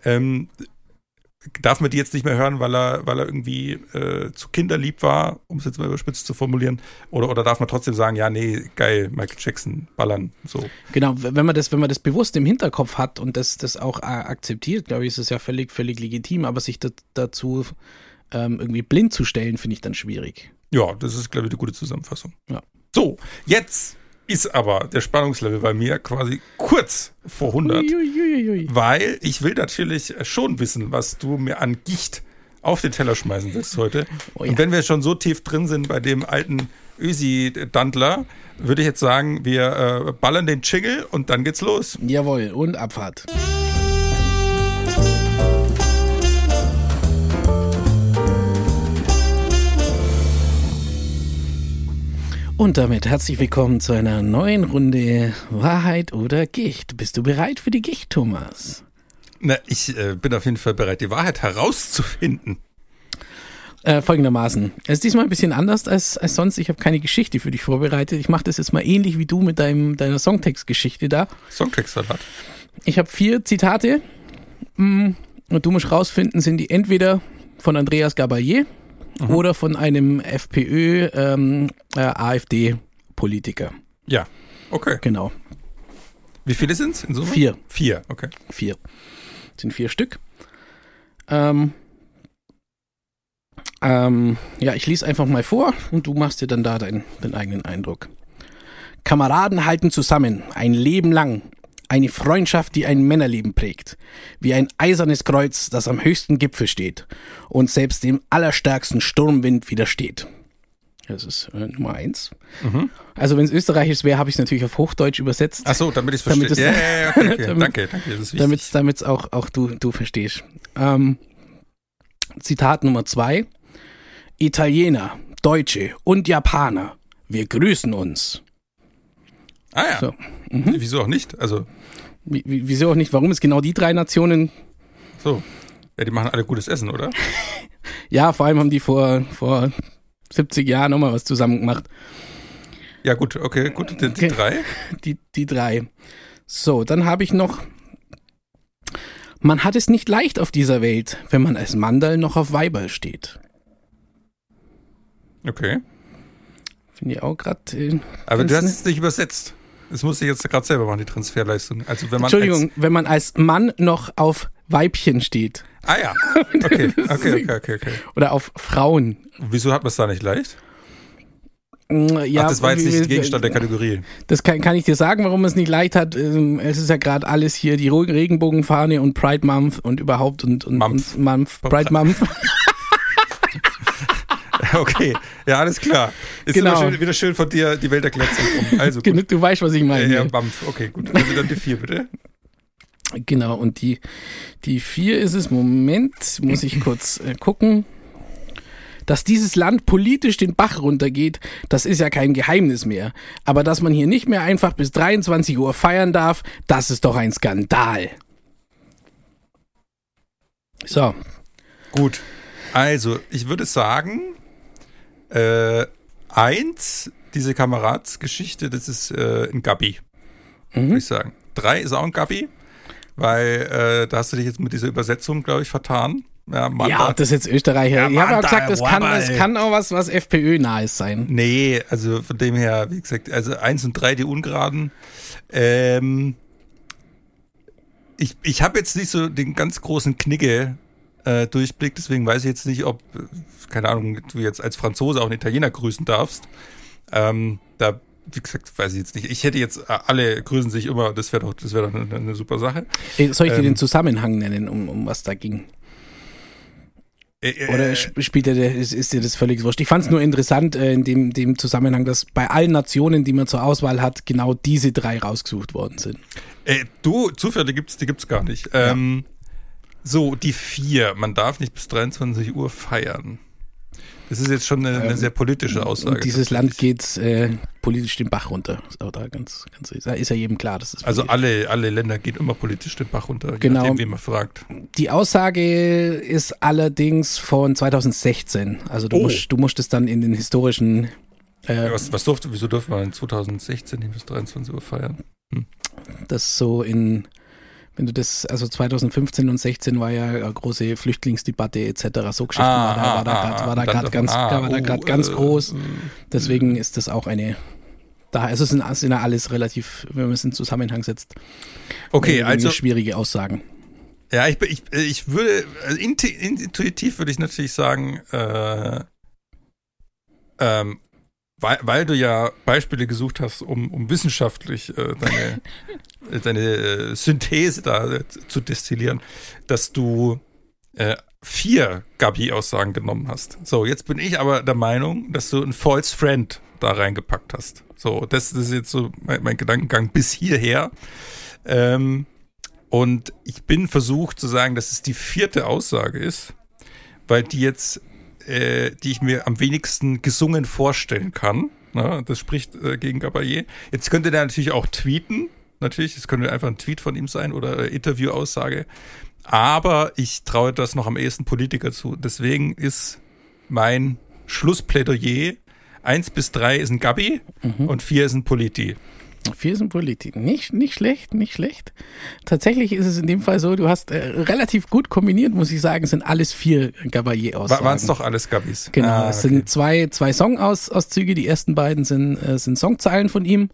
Darf man die jetzt nicht mehr hören, weil er irgendwie zu kinderlieb war, um es jetzt mal überspitzt zu formulieren? Oder darf man trotzdem sagen, ja, nee, geil, Michael Jackson, ballern, so. Genau, wenn man das bewusst im Hinterkopf hat und das auch akzeptiert, glaube ich, ist es ja völlig legitim, aber sich dazu irgendwie blind zu stellen, finde ich dann schwierig. Ja, das ist, glaube ich, eine gute Zusammenfassung. Ja. So, jetzt ist aber der Spannungslevel bei mir quasi kurz vor 100, weil ich will natürlich schon wissen, was du mir an Gicht auf den Teller schmeißen willst heute. Oh ja. Und wenn wir schon so tief drin sind bei dem alten Ösi-Dandler, würde ich jetzt sagen, wir ballern den Jingle und dann geht's los. Jawohl, und Abfahrt. Und damit herzlich willkommen zu einer neuen Runde Wahrheit oder Gicht. Bist du bereit für die Gicht, Thomas? Na, ich bin auf jeden Fall bereit, die Wahrheit herauszufinden. Folgendermaßen. Es ist diesmal ein bisschen anders als sonst. Ich habe keine Geschichte für dich vorbereitet. Ich mache das jetzt mal ähnlich wie du mit deiner Songtext-Geschichte da. Songtext-Salat. Ich habe 4 Zitate und du musst rausfinden, sind die entweder von Andreas Gabalier oder von einem FPÖ-AfD-Politiker. Ja, okay. Genau. Wie viele sind es in Summe? 4. 4, okay. 4. Das sind 4 Stück. Ich lese einfach mal vor und du machst dir dann da deinen eigenen Eindruck. Kameraden halten zusammen, ein Leben lang. Eine Freundschaft, die ein Männerleben prägt. Wie ein eisernes Kreuz, das am höchsten Gipfel steht und selbst dem allerstärksten Sturmwind widersteht. Das ist Nummer 1. Mhm. Also wenn es österreichisch wäre, habe ich es natürlich auf Hochdeutsch übersetzt. Ach so, damit ich es verstehe. Ja, okay. Danke, das ist wichtig. Damit es auch du verstehst. Zitat Nummer 2. Italiener, Deutsche und Japaner, wir grüßen uns. Ah ja. So. Mhm. Wieso auch nicht? Also wieso auch nicht? Warum ist genau die 3 Nationen? So. Ja, die machen alle gutes Essen, oder? Ja, vor allem haben die vor 70 Jahren nochmal was zusammen gemacht. Ja gut, okay, gut. Die 3? Die 3. So, dann habe ich noch: Man hat es nicht leicht auf dieser Welt, wenn man als Mandal noch auf Weiberl steht. Okay. Finde ich auch gerade. Aber du hast es nicht übersetzt. Das musste ich jetzt gerade selber machen, die Transferleistung. Also wenn man Entschuldigung, wenn man als Mann noch auf Weibchen steht. Ah ja, okay. Oder auf Frauen. Wieso hat man es da nicht leicht? Ja, das war jetzt nicht Gegenstand der Kategorie. Das kann ich dir sagen, warum es nicht leicht hat. Es ist ja gerade alles hier, die Regenbogenfahne und Pride Month und überhaupt und Pride Month. Okay, ja, alles klar. Ist genau. Wieder schön von dir die Welt erklärt zu bekommen. Also gut. Du weißt, was ich meine. Ja, Mampf. Okay, gut. Also dann die 4, bitte. Genau, und die 4 ist es. Moment, muss ich kurz gucken. Dass dieses Land politisch den Bach runtergeht, das ist ja kein Geheimnis mehr. Aber dass man hier nicht mehr einfach bis 23 Uhr feiern darf, das ist doch ein Skandal. So. Gut. Also, ich würde sagen, 1, diese Kameradsgeschichte, das ist ein Gabi, würde ich sagen. 3 ist auch ein Gabi, weil da hast du dich jetzt mit dieser Übersetzung, glaube ich, vertan. Ja, das ist jetzt Österreicher. Ja, ich habe auch gesagt, das kann auch was FPÖ-nahes sein. Nee, also von dem her, wie gesagt, also 1 und 3, die Ungeraden. Ich habe jetzt nicht so den ganz großen Knigge Durchblick, deswegen weiß ich jetzt nicht, ob, keine Ahnung, du jetzt als Franzose auch einen Italiener grüßen darfst. Da, wie gesagt, weiß ich jetzt nicht. Ich hätte jetzt, alle grüßen sich immer, das wäre doch eine super Sache. Soll ich dir den Zusammenhang nennen, um was da ging? Oder ist dir das völlig wurscht? Ich fand es nur interessant in dem Zusammenhang, dass bei allen Nationen, die man zur Auswahl hat, genau diese 3 rausgesucht worden sind. Zufälle die gibt's gar nicht. Ja. So, die 4. Man darf nicht bis 23 Uhr feiern. Das ist jetzt schon eine sehr politische Aussage. Dieses Land geht politisch den Bach runter. Ist ja jedem klar. Das ist also alle Länder gehen immer politisch den Bach runter, genau. Je nachdem, wen man fragt. Die Aussage ist allerdings von 2016. Also du musst es dann in den historischen... wieso durfte man in 2016 nicht bis 23 Uhr feiern? Das so wenn du das, also 2015 und 16 war ja eine große Flüchtlingsdebatte etc. So Geschichten war da gerade ganz groß. Deswegen ist das auch eine, also sind ja alles relativ, wenn man es in Zusammenhang setzt, also schwierige Aussagen. Ja, ich würde, intuitiv würde ich natürlich sagen, weil du ja Beispiele gesucht hast, um wissenschaftlich deine Synthese da zu destillieren, dass du 4 Gabi-Aussagen genommen hast. So, jetzt bin ich aber der Meinung, dass du einen False Friend da reingepackt hast. So, das ist jetzt so mein Gedankengang bis hierher. Und ich bin versucht zu sagen, dass es die 4. Aussage ist, weil die jetzt die ich mir am wenigsten gesungen vorstellen kann. Na, das spricht gegen Gabalier. Jetzt könnte der natürlich auch tweeten. Natürlich, es könnte einfach ein Tweet von ihm sein oder Interviewaussage. Aber ich traue das noch am ehesten Politiker zu. Deswegen ist mein Schlussplädoyer. 1 bis 3 ist ein Gabi und 4 ist ein Politi. 4 ist ein Politi. Nicht schlecht. Tatsächlich ist es in dem Fall so, du hast relativ gut kombiniert, muss ich sagen, es sind alles 4 Gabalier-Aussagen. Waren es doch alles Gabis? Genau, es sind zwei Song-Auszüge, die ersten beiden sind Songzeilen von ihm.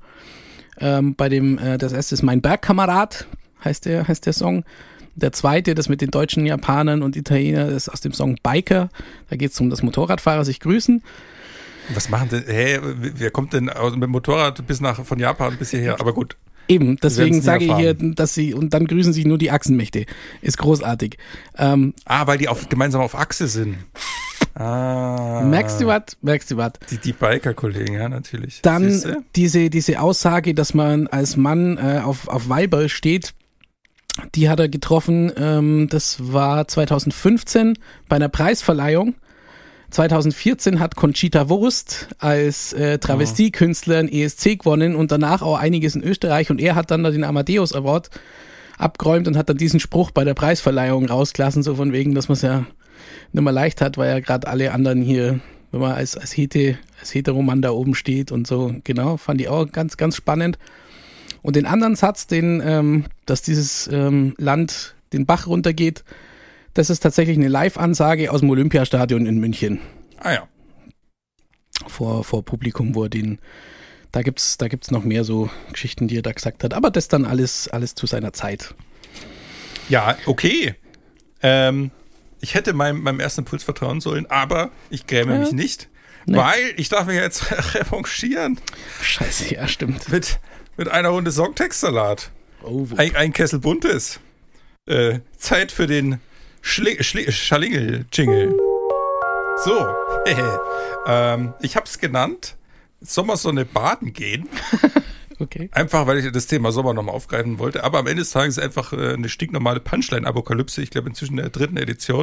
Das erste ist Mein Bergkamerad, heißt der Song. Der zweite, das mit den deutschen Japanern und Italienern, ist aus dem Song Biker. Da geht es um das Motorradfahrer sich grüßen. Was machen denn, wer kommt denn mit dem Motorrad von Japan bis hierher? Aber gut. Eben, deswegen sage ich hier, und dann grüßen sich nur die Achsenmächte. Ist großartig. Weil die gemeinsam auf Achse sind. Merkst du was? Die Biker-Kollegen, ja, natürlich. Dann diese Aussage, dass man als Mann auf Weiberl steht, die hat er getroffen, das war 2015 bei einer Preisverleihung. 2014 hat Conchita Wurst als Travestiekünstler ein ESC gewonnen und danach auch einiges in Österreich. Und er hat dann den Amadeus Award abgeräumt und hat dann diesen Spruch bei der Preisverleihung rausgelassen, so von wegen, dass man es ja nicht mehr leicht hat, weil ja gerade alle anderen hier, wenn man als Heteromann da oben steht und so. Genau, fand ich auch ganz, ganz spannend. Und den anderen Satz, dass dieses Land den Bach runtergeht, das ist tatsächlich eine Live-Ansage aus dem Olympiastadion in München. Ah ja. Vor Publikum, da gibt's noch mehr so Geschichten, die er da gesagt hat. Aber das dann alles zu seiner Zeit. Ja, okay. Ich hätte meinem ersten Impuls vertrauen sollen, aber ich gräme mich nicht, weil ich darf mich jetzt revanchieren. Scheiße, ja, stimmt. Mit einer Runde Songtextsalat. Oh, ein Kessel Buntes. Zeit für den Schalingel-Jingle. So. Ich hab's genannt, Sommersonne baden gehen. Okay. Einfach, weil ich das Thema Sommer nochmal aufgreifen wollte. Aber am Ende des Tages ist es einfach eine stinknormale Punchline-Apokalypse. Ich glaube, inzwischen in der 3. Edition.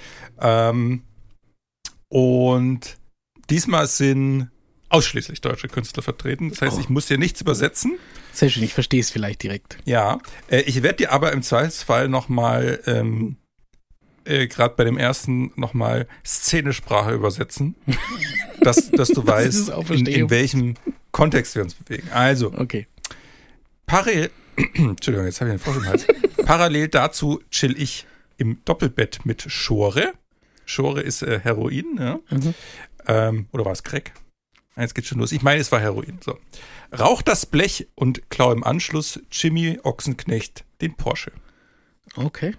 Und diesmal sind ausschließlich deutsche Künstler vertreten. Das heißt, ich muss hier nichts übersetzen. Sehr schön, ich verstehe es vielleicht direkt. Ja, ich werde dir aber im Zweifelsfall nochmal, gerade bei dem ersten, nochmal Szenesprache übersetzen. dass du weißt, in welchem Kontext wir uns bewegen. Also, okay. Entschuldigung, jetzt habe ich einen Frosch im Hals. Parallel dazu chill ich im Doppelbett mit Schore. Schore ist Heroin, ja. Oder war es Crack? Jetzt geht's schon los. Ich meine, es war Heroin. So. Rauch das Blech und klau im Anschluss Jimmy Ochsenknecht den Porsche. Okay.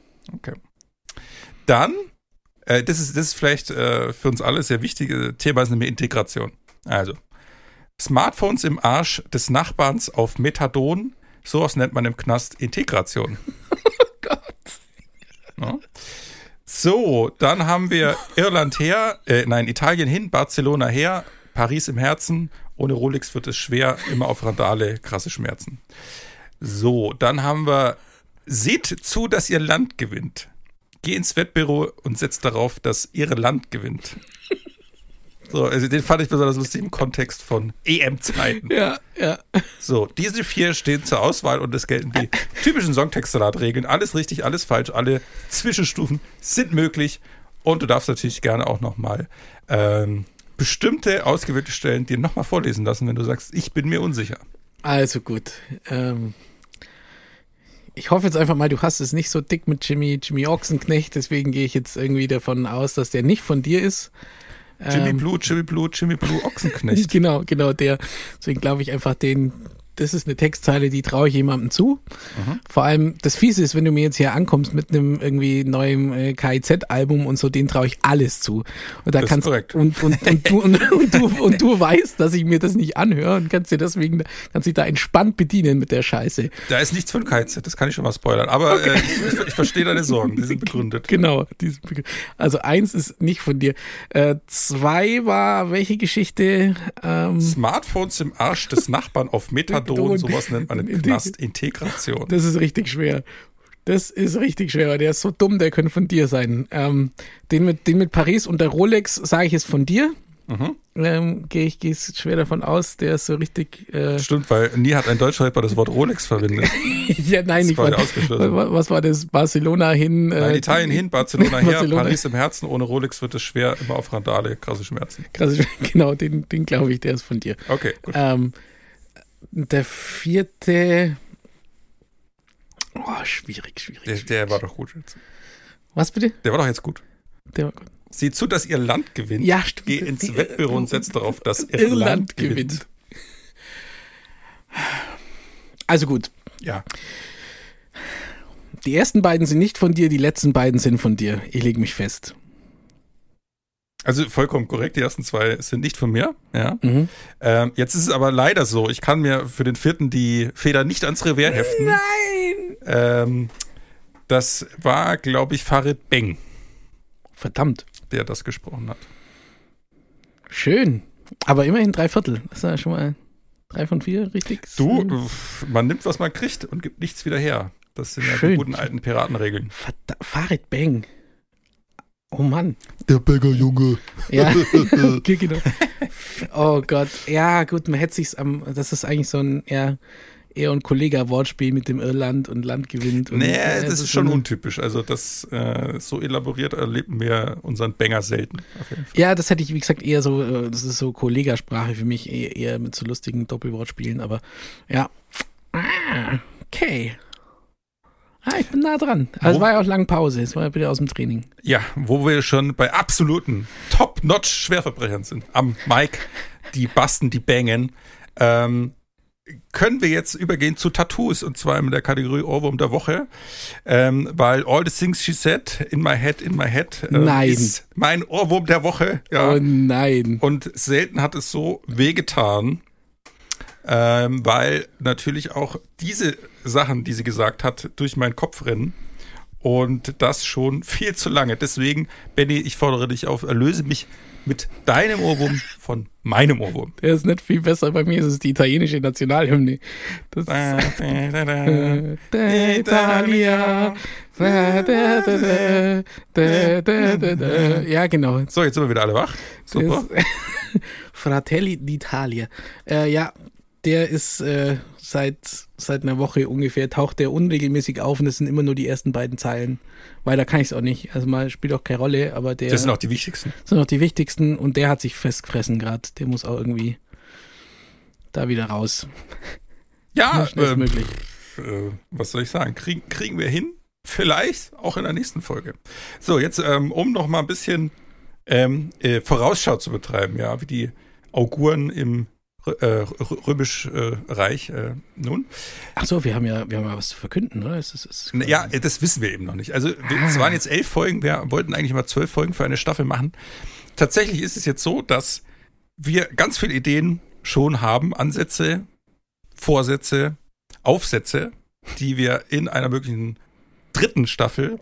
Dann, das ist vielleicht für uns alle sehr wichtige Thema, ist nämlich Integration. Also, Smartphones im Arsch des Nachbarns auf Methadon, sowas nennt man im Knast Integration. Oh Gott. Ja. So, dann haben wir Italien hin, Barcelona her, Paris im Herzen, ohne Rolex wird es schwer, immer auf Randale, krasse Schmerzen. So, dann haben wir, seht zu, dass ihr Land gewinnt. Geh ins Wettbüro und setzt darauf, dass ihre Land gewinnt. So, also den fand ich besonders lustig im Kontext von EM-Zeiten. Ja. So, diese 4 stehen zur Auswahl und es gelten die typischen Songtextsalat-Regeln. Alles richtig, alles falsch, alle Zwischenstufen sind möglich. Und du darfst natürlich gerne auch nochmal bestimmte ausgewählte Stellen dir nochmal vorlesen lassen, wenn du sagst, ich bin mir unsicher. Also gut. Ich hoffe jetzt einfach mal, du hast es nicht so dick mit Jimmy Ochsenknecht, deswegen gehe ich jetzt irgendwie davon aus, dass der nicht von dir ist. Jimmy Blue Ochsenknecht. Genau, der. Deswegen glaube ich einfach das ist eine Textzeile, die traue ich jemandem zu. Vor allem, das Fiese ist, wenn du mir jetzt hier ankommst mit einem irgendwie neuen KIZ-Album und so, den traue ich alles zu. Und da das kannst ist korrekt. und du weißt, dass ich mir das nicht anhöre und kannst dich da entspannt bedienen mit der Scheiße. Da ist nichts von KIZ, das kann ich schon mal spoilern. Aber okay. Ich verstehe deine Sorgen, die sind begründet. Genau. Also 1 ist nicht von dir. 2 war welche Geschichte? Smartphones im Arsch des Nachbarn auf Methadon, sowas nennt man im Knast Integration. Das ist richtig schwer. Weil der ist so dumm, der könnte von dir sein. Den mit Paris und der Rolex sage ich, ist von dir. gehe ich schwer davon aus, der ist so richtig... Stimmt, weil nie hat ein Deutschrapper das Wort Rolex verwendet. Ja, nein, nicht. Was war das? Barcelona hin? Nein, Italien hin, Barcelona her, Paris im Herzen. Ohne Rolex wird es schwer, immer auf Randale, krasse Schmerzen. Genau, den glaube ich, der ist von dir. Okay, gut. Der 4. Schwierig. Der war doch gut jetzt. Was bitte? Der war doch jetzt gut. Der war gut. Sieh zu, dass ihr Land gewinnt. Ja, stimmt. Geh ins Wettbüro und setz darauf, dass Irland gewinnt. Also gut. Ja. Die ersten beiden sind nicht von dir, die letzten beiden sind von dir. Ich lege mich fest. Also vollkommen korrekt, die ersten 2 sind nicht von mir. Ja. Jetzt ist es aber leider so, ich kann mir für den 4. die Feder nicht ans Revers heften. Nein! Das war, glaube ich, Farid Beng. Verdammt. Der das gesprochen hat. Schön. Aber immerhin 3/4. Das ist ja schon mal 3 von 4, richtig? Man nimmt, was man kriegt und gibt nichts wieder her. Das sind ja die guten alten Piratenregeln. Farid Beng. Oh Mann. Der Bäckerjunge. Ja, okay, genau. Oh Gott. Ja, gut, man hätte sich's das ist eigentlich so ein eher ein Kollega-Wortspiel mit dem Irland und Land gewinnt. Und, das ist schon untypisch. Also das so elaboriert erleben wir unseren Banger selten. Auf jeden Fall. Ja, das hätte ich, wie gesagt, eher so, das ist so Kollegasprache für mich, eher mit so lustigen Doppelwortspielen, aber ja. Okay. Ich bin nah dran. Also es war ja auch lange Pause, es war ja wieder aus dem Training. Ja, wo wir schon bei absoluten Top-Notch-Schwerverbrechern sind. Am Mic, die basten, die bangen. Können wir jetzt übergehen zu Tattoos, und zwar in der Kategorie Ohrwurm der Woche, weil All the Things She Said, In My Head ist mein Ohrwurm der Woche. Ja. Oh nein. Und selten hat es so wehgetan, weil natürlich auch diese Sachen, die sie gesagt hat, durch meinen Kopf rennen. Und das schon viel zu lange. Deswegen, Benny, ich fordere dich auf, erlöse mich mit deinem Ohrwurm von meinem Ohrwurm. Der ist nicht viel besser. Bei mir ist es die italienische Nationalhymne. Das Italia. Ja, genau. So, jetzt sind wir wieder alle wach. Super. Fratelli d'Italia. Ja, der ist seit einer Woche ungefähr, taucht der unregelmäßig auf und das sind immer nur die ersten beiden Zeilen. Weiter kann ich es auch nicht. Also mal spielt auch keine Rolle, aber der... Das sind auch die wichtigsten. Und der hat sich festgefressen gerade. Der muss auch irgendwie da wieder raus. Ja, schnellstmöglich. Was soll ich sagen? Kriegen wir hin? Vielleicht auch in der nächsten Folge. So, jetzt um noch mal ein bisschen Vorausschau zu betreiben, ja, wie die Auguren im Römisch-Reich nun. Ach so, wir haben ja was zu verkünden, oder? Ja, das wissen wir eben noch nicht. Also es waren jetzt 11 Folgen, wir wollten eigentlich mal 12 Folgen für eine Staffel machen. Tatsächlich ist es jetzt so, dass wir ganz viele Ideen schon haben, Ansätze, Vorsätze, Aufsätze, die wir in einer möglichen 3. Staffel,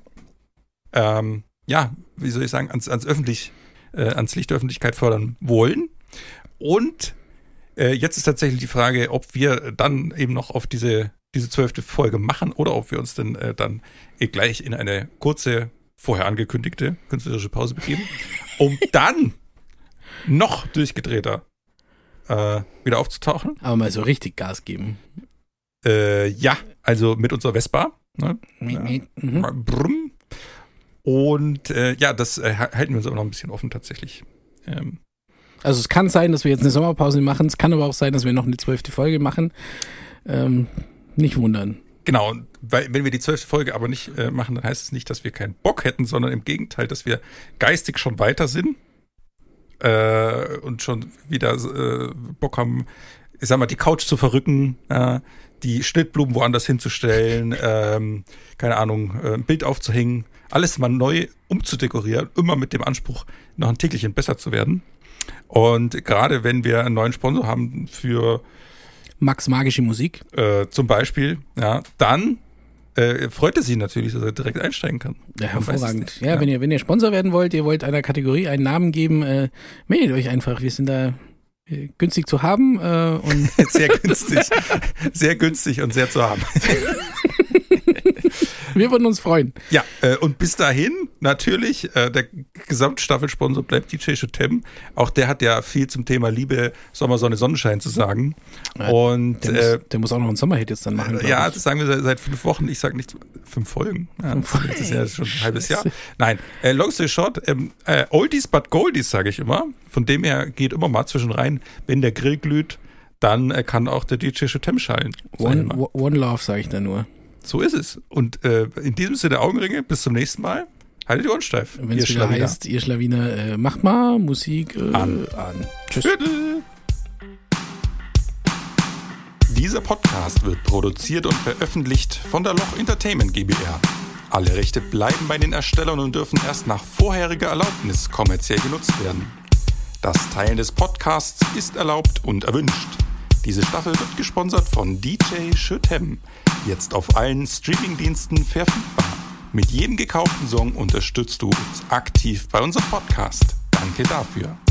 wie soll ich sagen, ans Licht der Öffentlichkeit fördern wollen. Und jetzt ist tatsächlich die Frage, ob wir dann eben noch auf diese 12. Folge machen oder ob wir uns dann gleich in eine kurze, vorher angekündigte künstlerische Pause begeben, um dann noch durchgedrehter wieder aufzutauchen. Aber mal so richtig Gas geben. Ja, also mit unserer Vespa. Ne? Brumm. Und das halten wir uns aber noch ein bisschen offen tatsächlich. Also es kann sein, dass wir jetzt eine Sommerpause machen. Es kann aber auch sein, dass wir noch eine 12. Folge machen. Nicht wundern. Genau, weil wenn wir die 12. Folge aber nicht machen, dann heißt es nicht, dass wir keinen Bock hätten, sondern im Gegenteil, dass wir geistig schon weiter sind und schon wieder Bock haben, ich sag mal, die Couch zu verrücken, die Schnittblumen woanders hinzustellen, keine Ahnung, ein Bild aufzuhängen, alles mal neu umzudekorieren, immer mit dem Anspruch, noch ein Tägelchen besser zu werden. Und gerade wenn wir einen neuen Sponsor haben für Max Magische Musik zum Beispiel, ja, dann freut es sich natürlich, dass er direkt einsteigen kann. Ja, hervorragend. Ja, wenn ihr Sponsor werden wollt, ihr wollt einer Kategorie einen Namen geben, meldet euch einfach. Wir sind da günstig zu haben und sehr günstig. Sehr günstig und sehr zu haben. Wir würden uns freuen. Ja, und bis dahin natürlich, der Gesamtstaffelsponsor bleibt DJ Shotem. Auch der hat ja viel zum Thema Liebe, Sommer, Sonne, Sonnenschein zu sagen. Und der muss auch noch einen Sommerhit jetzt dann machen. Ja, das sagen wir seit 5 Wochen. Ich sage nicht 5 Folgen. Ja, das ist ja schon ein halbes Jahr. Nein, long story short, Oldies but Goldies, sage ich immer. Von dem her geht immer mal zwischen rein, wenn der Grill glüht, dann kann auch der DJ Shotem schallen. One Love, sage ich da nur. So ist es. Und in diesem Sinne Augenringe, bis zum nächsten Mal. Haltet die Ohren steif. Wenn es wieder heißt, ihr Schlawiner, macht mal Musik an. Tschüss. Dieser Podcast wird produziert und veröffentlicht von der Loch Entertainment GbR. Alle Rechte bleiben bei den Erstellern und dürfen erst nach vorheriger Erlaubnis kommerziell genutzt werden. Das Teilen des Podcasts ist erlaubt und erwünscht. Diese Staffel wird gesponsert von DJ Shotem. Jetzt auf allen Streamingdiensten verfügbar. Mit jedem gekauften Song unterstützt du uns aktiv bei unserem Podcast. Danke dafür.